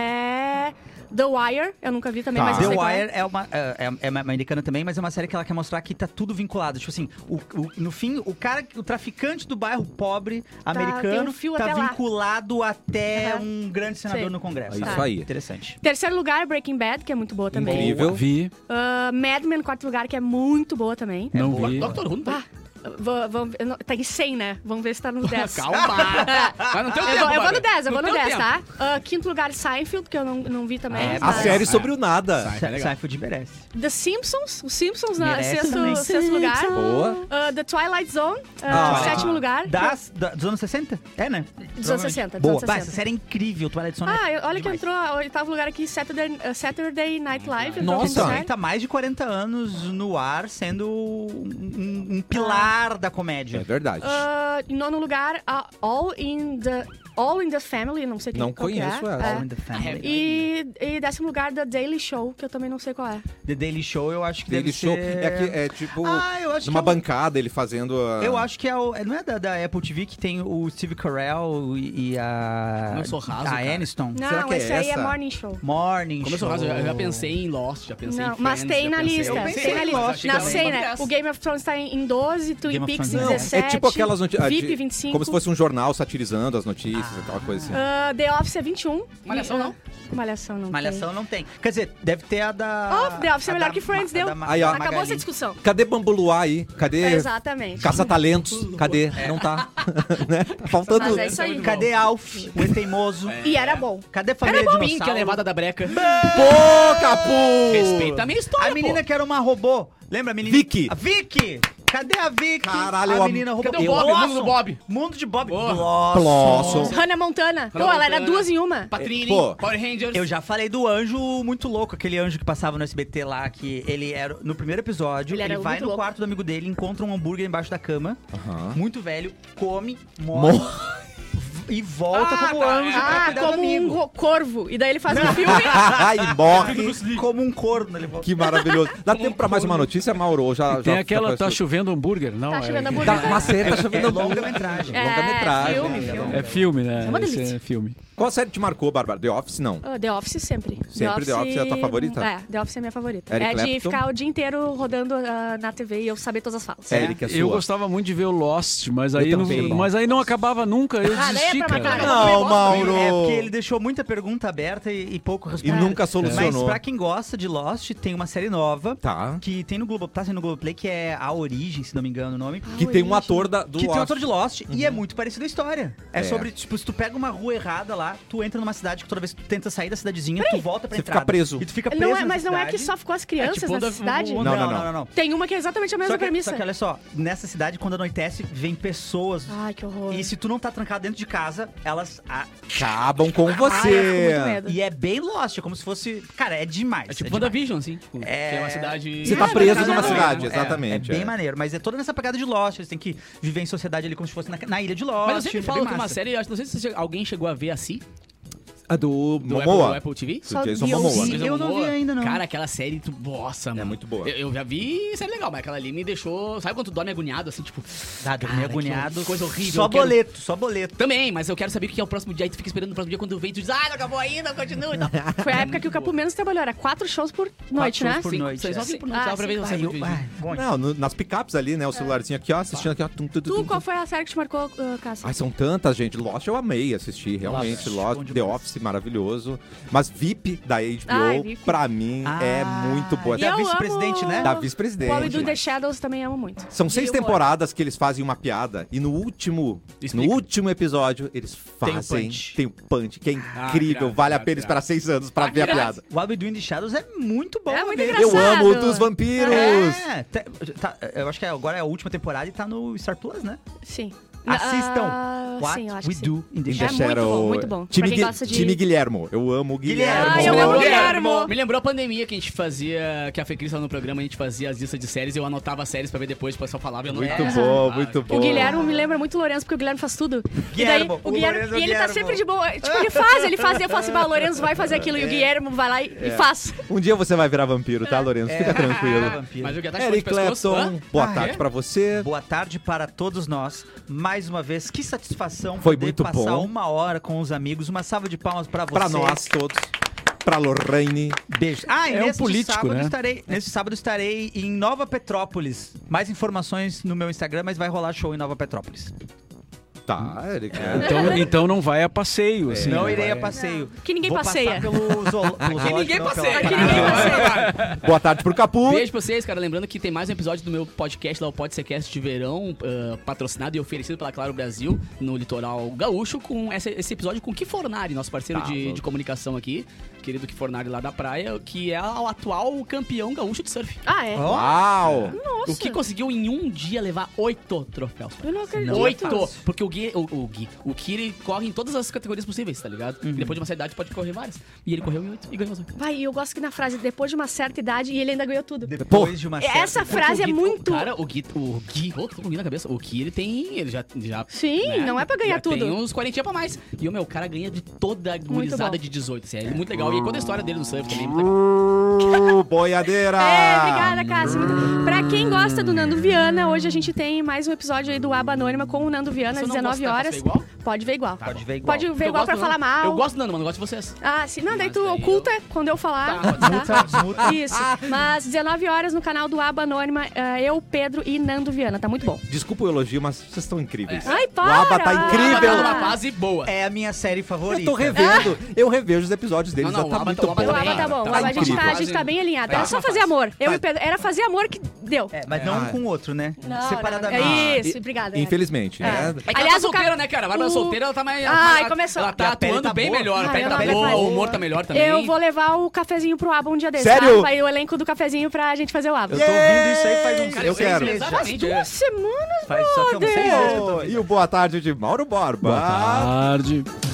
é The Wire. Eu nunca vi também, Tá. mas eu The sei qual é. Wire é uma, é, é- é uma americana também, mas é uma série que ela quer mostrar que tá tudo vinculado. Tipo assim, o, o- no fim, o cara, o traficante do bairro pobre americano tem um fio tá até lá. vinculado até Aham. um grande senador Sei. no Congresso. É isso Tá. aí. Interessante. Terceiro lugar, Breaking Bad, que é muito boa também. Incrível. Vi, Ah, Mad Men, quarto lugar, que é muito boa também. não O vi. Doctor Who não tá. Ah, vou- vamos ver- não, tá em cem, né? Vamos ver se tá nos dez. Calma. Mas não tem o Eu tempo, vou, eu vou no Bárbara. dez, eu vou no Não tem dez, tempo. tá? Ah, quinto lugar, Seinfeld, que eu não, não vi também. É, A mas- série É. sobre o nada. Sai. é legal. Seinfeld merece. The Simpsons, os Simpsons, na Merece sexto, também. sexto lugar. Boa. Ah, The Twilight Zone, ah, Ah. sétimo lugar. Das, da- dos anos sessenta? É, né? Dos anos sessenta, dos Boa. anos Bah, sessenta. essa série é incrível. Twilight Zone Ah, é eu- olha que demais. entrou a oitavo lugar aqui, Saturday, uh, Saturday Night Live. entrou Nossa, como também série. tá mais de quarenta anos no ar, sendo um, um- um pilar da comédia. É verdade. Ah, em nono lugar, ah, All in the All in the Family, não sei Não qual que conheço é. essa. É. All in the Family. E, e décimo lugar, The Daily Show, que eu também não sei qual é. The Daily Show, eu acho que Daily deve Show ser... é, que, é tipo Ah, eu acho numa que é o- bancada ele fazendo a... Eu acho que é o... é- Não é da, da Apple T V que tem o Steve Carell e, e a... Como eu sou raso, A cara. Aniston? Será Não, que é esse aí é essa? Morning Show. Morning Como eu sou Show. raso, eu já pensei em Lost, já pensei Não, em mas Friends, tem já na pensei- lista. Eu pensei Tem na em lista. Lost Na também. cena, o Game of Thrones tá em em doze, Twin Game of Peaks Thrones em não. dezessete. É tipo aquelas notícias. V I P vinte e cinco. Como se fosse um jornal satirizando as notícias e tal coisa assim. Ah, The Office é vinte e um. Malhação E, não? ah, Malhação não Malhação não tem. Quer dizer, deve ter a da... Oh, The Office é a melhor da que Friends, Ma- a deu. da Ma- Aí, ó. Acabou Magali. essa discussão. Cadê Bambuluá aí? Cadê Exatamente. Caça-talentos? Cadê? Não tá. Né? Tá faltando... Mas é isso aí. Cadê Alf, o E-Teimoso? E era bom. Cadê a família Pink, a Dinossauro? levada da breca. Pô, Capu! Respeita a minha história, A menina pô. que era uma robô. Lembra a menina? Vicky. A Vicky! Cadê a Vicky? Caralho, a eu am- menina robô. Cadê o Eu Bob? O gosto. mundo do Bob. Mundo de Bob. Boa. Blossom. Blossom. Hannah Montana. Pô, Hannah ela era Montana. duas em uma. Patrine, Pô. Power Rangers. Eu já falei do anjo muito louco, aquele anjo que passava no S B T lá, que ele era. No primeiro episódio, Ele ele, era vai muito no louco. quarto do amigo dele, encontra um hambúrguer embaixo da cama, Aham. muito velho, come, morre e volta Ah, como tá, anjo pra Ah, cuidar do como um amigo. go- corvo. E daí ele faz um filme. e morre. Como um corno, ele volta. Que maravilhoso. Dá tempo pra mais uma notícia, Mauro? Ou Já, E tem já, aquela já Tá Chovendo Hambúrguer, não? Tá é- chovendo Tá, hambúrguer. uma série tá chovendo É hambúrguer. longa-metragem. É, Longa-metragem. filme, filme. É filme, né? É uma Esse delícia. é filme. Qual série te marcou, Bárbara? The Office, não. Ah, The Office sempre. Sempre The Office é a tua favorita? É, The Office é a minha favorita. Eric é de Clapton? ficar o dia inteiro rodando ah, na T V e eu saber todas as falas. Eric, é sua. Eu gostava muito de ver o Lost, mas aí, não, também. mas aí não acabava nunca. Eu Ah, daí é desisti, pra matar, cara. né? Não, Mauro. É porque ele deixou muita pergunta aberta e, e pouco E resposta. nunca Mas solucionou. pra quem gosta de Lost, tem uma série nova Tá. que tem no Globo, tá sendo no Globoplay, que é A Origem, se não me engano o nome. Que tem um Origem. ator da, do que tem Lost. autor de Lost e é muito parecido a história. É, É. sobre, tipo, se tu pega uma rua errada lá, tu entra numa cidade que toda vez que tu tenta sair da cidadezinha, tu volta pra Você entrada. fica preso. E tu fica preso Não é, na mas não é cidade. que só ficou as crianças tipo, nessa da- cidade? Não, Não, não, não, não, não. não. Tem uma que é exatamente a mesma Só que, premissa. só que olha só, nessa cidade, quando anoitece, vem pessoas. Ai, que horror. E se tu não tá trancado dentro de casa, elas. ah, Acabam com Ai, eu fico você. muito medo. e é bem Lost, é como se fosse. Cara, é demais. É tipo é demais. WandaVision, assim. Tipo, É. que é uma cidade... Você tá É, preso mas numa é cidade, maneiro. exatamente, É, é bem é. maneiro, mas é toda nessa pegada de Lost. Eles têm que viver em sociedade ali como se fosse na, na ilha de Lost. Mas eu sempre é falo bem que uma massa. série, eu acho- não sei se alguém chegou a ver assim. A do, Do Momoa. Apple, Apple T V? Do Jason Beyoncé. Momoa. Sim, eu não vi ainda, não. Cara, aquela série, tu... nossa, mano. muito boa. Eu, eu já vi série legal, mas aquela ali me deixou... Sabe quando tu dorme agoniado, assim, tipo... Ah, dormi cara, agoniado. que coisa horrível. Só eu quero- boleto, só boleto. Também, mas eu quero saber o que é o próximo dia. Aí tu fica esperando o próximo dia quando vem e tu diz, ah, não acabou ainda, continua. Não. Foi a época que o Capu menos trabalhou. Era quatro shows por noite, shows né? por Sim, noite, Vocês é. só vêm por noite, Ah, dá pra ver sim. você Ai, eu, muito ai, bom. Não, no- nas picapes ali, né? O celularzinho aqui, ó, assistindo aqui, ó. Tum, tum, tum, Tu, tum, qual tum. foi a série que te marcou, uh, Cássio? Ai, são tantas, gente. Lost eu amei assistir, realmente. Lost, Lost, bom The demais. Office, maravilhoso. Mas V I P da H B O, Ai, V I P. pra mim, é Ah, muito boa. e E a eu vice-presidente, amo- né? Da O What We vice-presidente. Do The Shadows também amo muito. São seis E humor. temporadas que eles fazem uma piada. E no último, Explica. no último episódio, eles Tem o fazem. punch. Tem o punch, que é Ah, incrível. grave, vale a grave, pena grave. esperar seis anos pra Ah, ver a grave. piada. What We Do in the Shadows é muito bom. É muito mesmo. engraçado. Eu amo dos vampiros. É, tá- tá- eu acho que agora é a última temporada e tá no Star Plus, né? Sim. Assistam. Ah, What sim, eu acho We que sim. Do in the In the É Shadows. muito Shadow. bom, muito bom. Time, Pra quem Gui- gosta de- time Guilhermo. Eu amo o Guilhermo. Guilhermo. Ah, eu amo o Guilhermo. Me lembrou a pandemia que a gente fazia, que a Fê Cris lá no programa, a gente fazia as listas de séries, eu anotava as séries pra ver depois, depois só falava e eu não Muito Ah, bom, ah, muito que- bom. O Guilherme me lembra muito o Lourenço, porque o Guilherme faz tudo. Guilhermo, e daí, o o Guilherme, Lourenço é o e ele tá Guilhermo. sempre de boa. Tipo, ele faz, ele faz, e eu falo assim, bah, o Lourenço vai fazer aquilo, e o Guilherme vai lá e, e faz. Um dia você vai virar vampiro, tá, Lourenço? Fica É, tranquilo. vampiro. Mas o que tá de Eric pescoço? Clapton, Hã? boa Ah, tarde é? pra você. Boa tarde para todos nós. Mais uma vez, que satisfação Foi poder muito passar bom. uma hora com os amigos. Uma salva de palmas para você. Pra nós todos. Pra Lorraine. Beijo. Ah, e É um nesse político, sábado né? estarei, nesse sábado estarei em Nova Petrópolis. Mais informações no meu Instagram, mas vai rolar show em Nova Petrópolis. Tá, Eric. Então, então não vai a passeio, assim. não né? irei Vai- a passeio. Que ninguém Vou passeia. passar pelo zool- pelo zoológico, ninguém não, passeia. pela- Aqui ninguém passeia. Boa tarde pro Capu. Beijo pra vocês, cara. Lembrando que tem mais um episódio do meu podcast lá, o Podcast de Verão, ah, patrocinado e oferecido pela Claro Brasil, no litoral gaúcho, com essa- esse episódio com o Kifornari, nosso parceiro Tá, de, vamos. de comunicação aqui, querido Kifornari lá da praia, que é o atual campeão gaúcho de surf. Ah, é? Uau. Nossa. O que conseguiu em um dia levar oito troféus. Eu não acredito. Oito! Porque o Gui, o, o Gui, o Kiri corre em todas as categorias possíveis, tá ligado? Uhum. E depois de uma certa idade pode correr várias. E ele correu em oito e ganhou as oito. Vai, e eu gosto que na frase, depois de uma certa idade, e ele ainda ganhou tudo. Depois de uma certa... Essa Porque frase o é Gui- muito... Cara, o Gui, o Gui, oh, tô com o Gui na cabeça. O Kiri tem, ele já, já Sim, né, não é pra ganhar já tudo. tem uns quarenta pra mais. E o meu cara ganha de toda a gurizada bom. de dezoito. Assim, é muito legal. E conta a história dele no surf também, é muito legal. Uh, boiadeira. É, obrigada, Cássio. Muito- Pra quem gosta do Nando Viana, hoje a gente tem mais um episódio aí do Aba Anônima com o Nando Viana, Se eu às não dezenove gostar, horas. posso ver igual? Pode ver igual. Pode ver igual. Pode ver Porque eu igual gosto pra do falar Nando. mal. Eu gosto do Nando, mas não gosto de vocês. Ah, sim. Não, daí Mas tu daí oculta quando eu falar. Tá, tá? Desmuta. Isso. Mas dezenove horas no canal do Aba Anônima, eh, eu, Pedro e Nando Viana. Tá muito bom. Desculpa o elogio, mas vocês estão incríveis. Ai, O para! Aba tá incrível. Tá numa fase boa. É a minha série favorita. Eu tô revendo. Eu revejo os episódios deles. Não, não, tá o Aba muito tá- o Aba bom. O Aba tá bom. O Aba, a, gente tá, a gente tá bem alinhado. Era Tá. só fazer amor. Eu e Pedro. Era fazer amor que deu. É, mas não um com o outro, né? Não, Separadamente. não. É Ah, isso, e- obrigada. é. Infelizmente, É. né? É que Aliás, ela tá o solteira, ca- né, cara? A Bárbara o- solteira, ela tá mais... Ai, ela, começou. Ela E tá a pele atuando tá bem boa. melhor. A Ai, pele eu tá não boa, aguento o mais. humor tá melhor também. Eu vou levar o cafezinho pro Aba um dia desses, Sério? tá? Vai o elenco do cafezinho pra gente fazer o Aba. Eu tô ouvindo isso aí faz uns Cara, Eu seis quero. meses, meses já. exatamente. Duas semanas, Faz só que é uns seis meses que eu tô Oh, e o boa tarde de Mauro Borba. Boa tarde.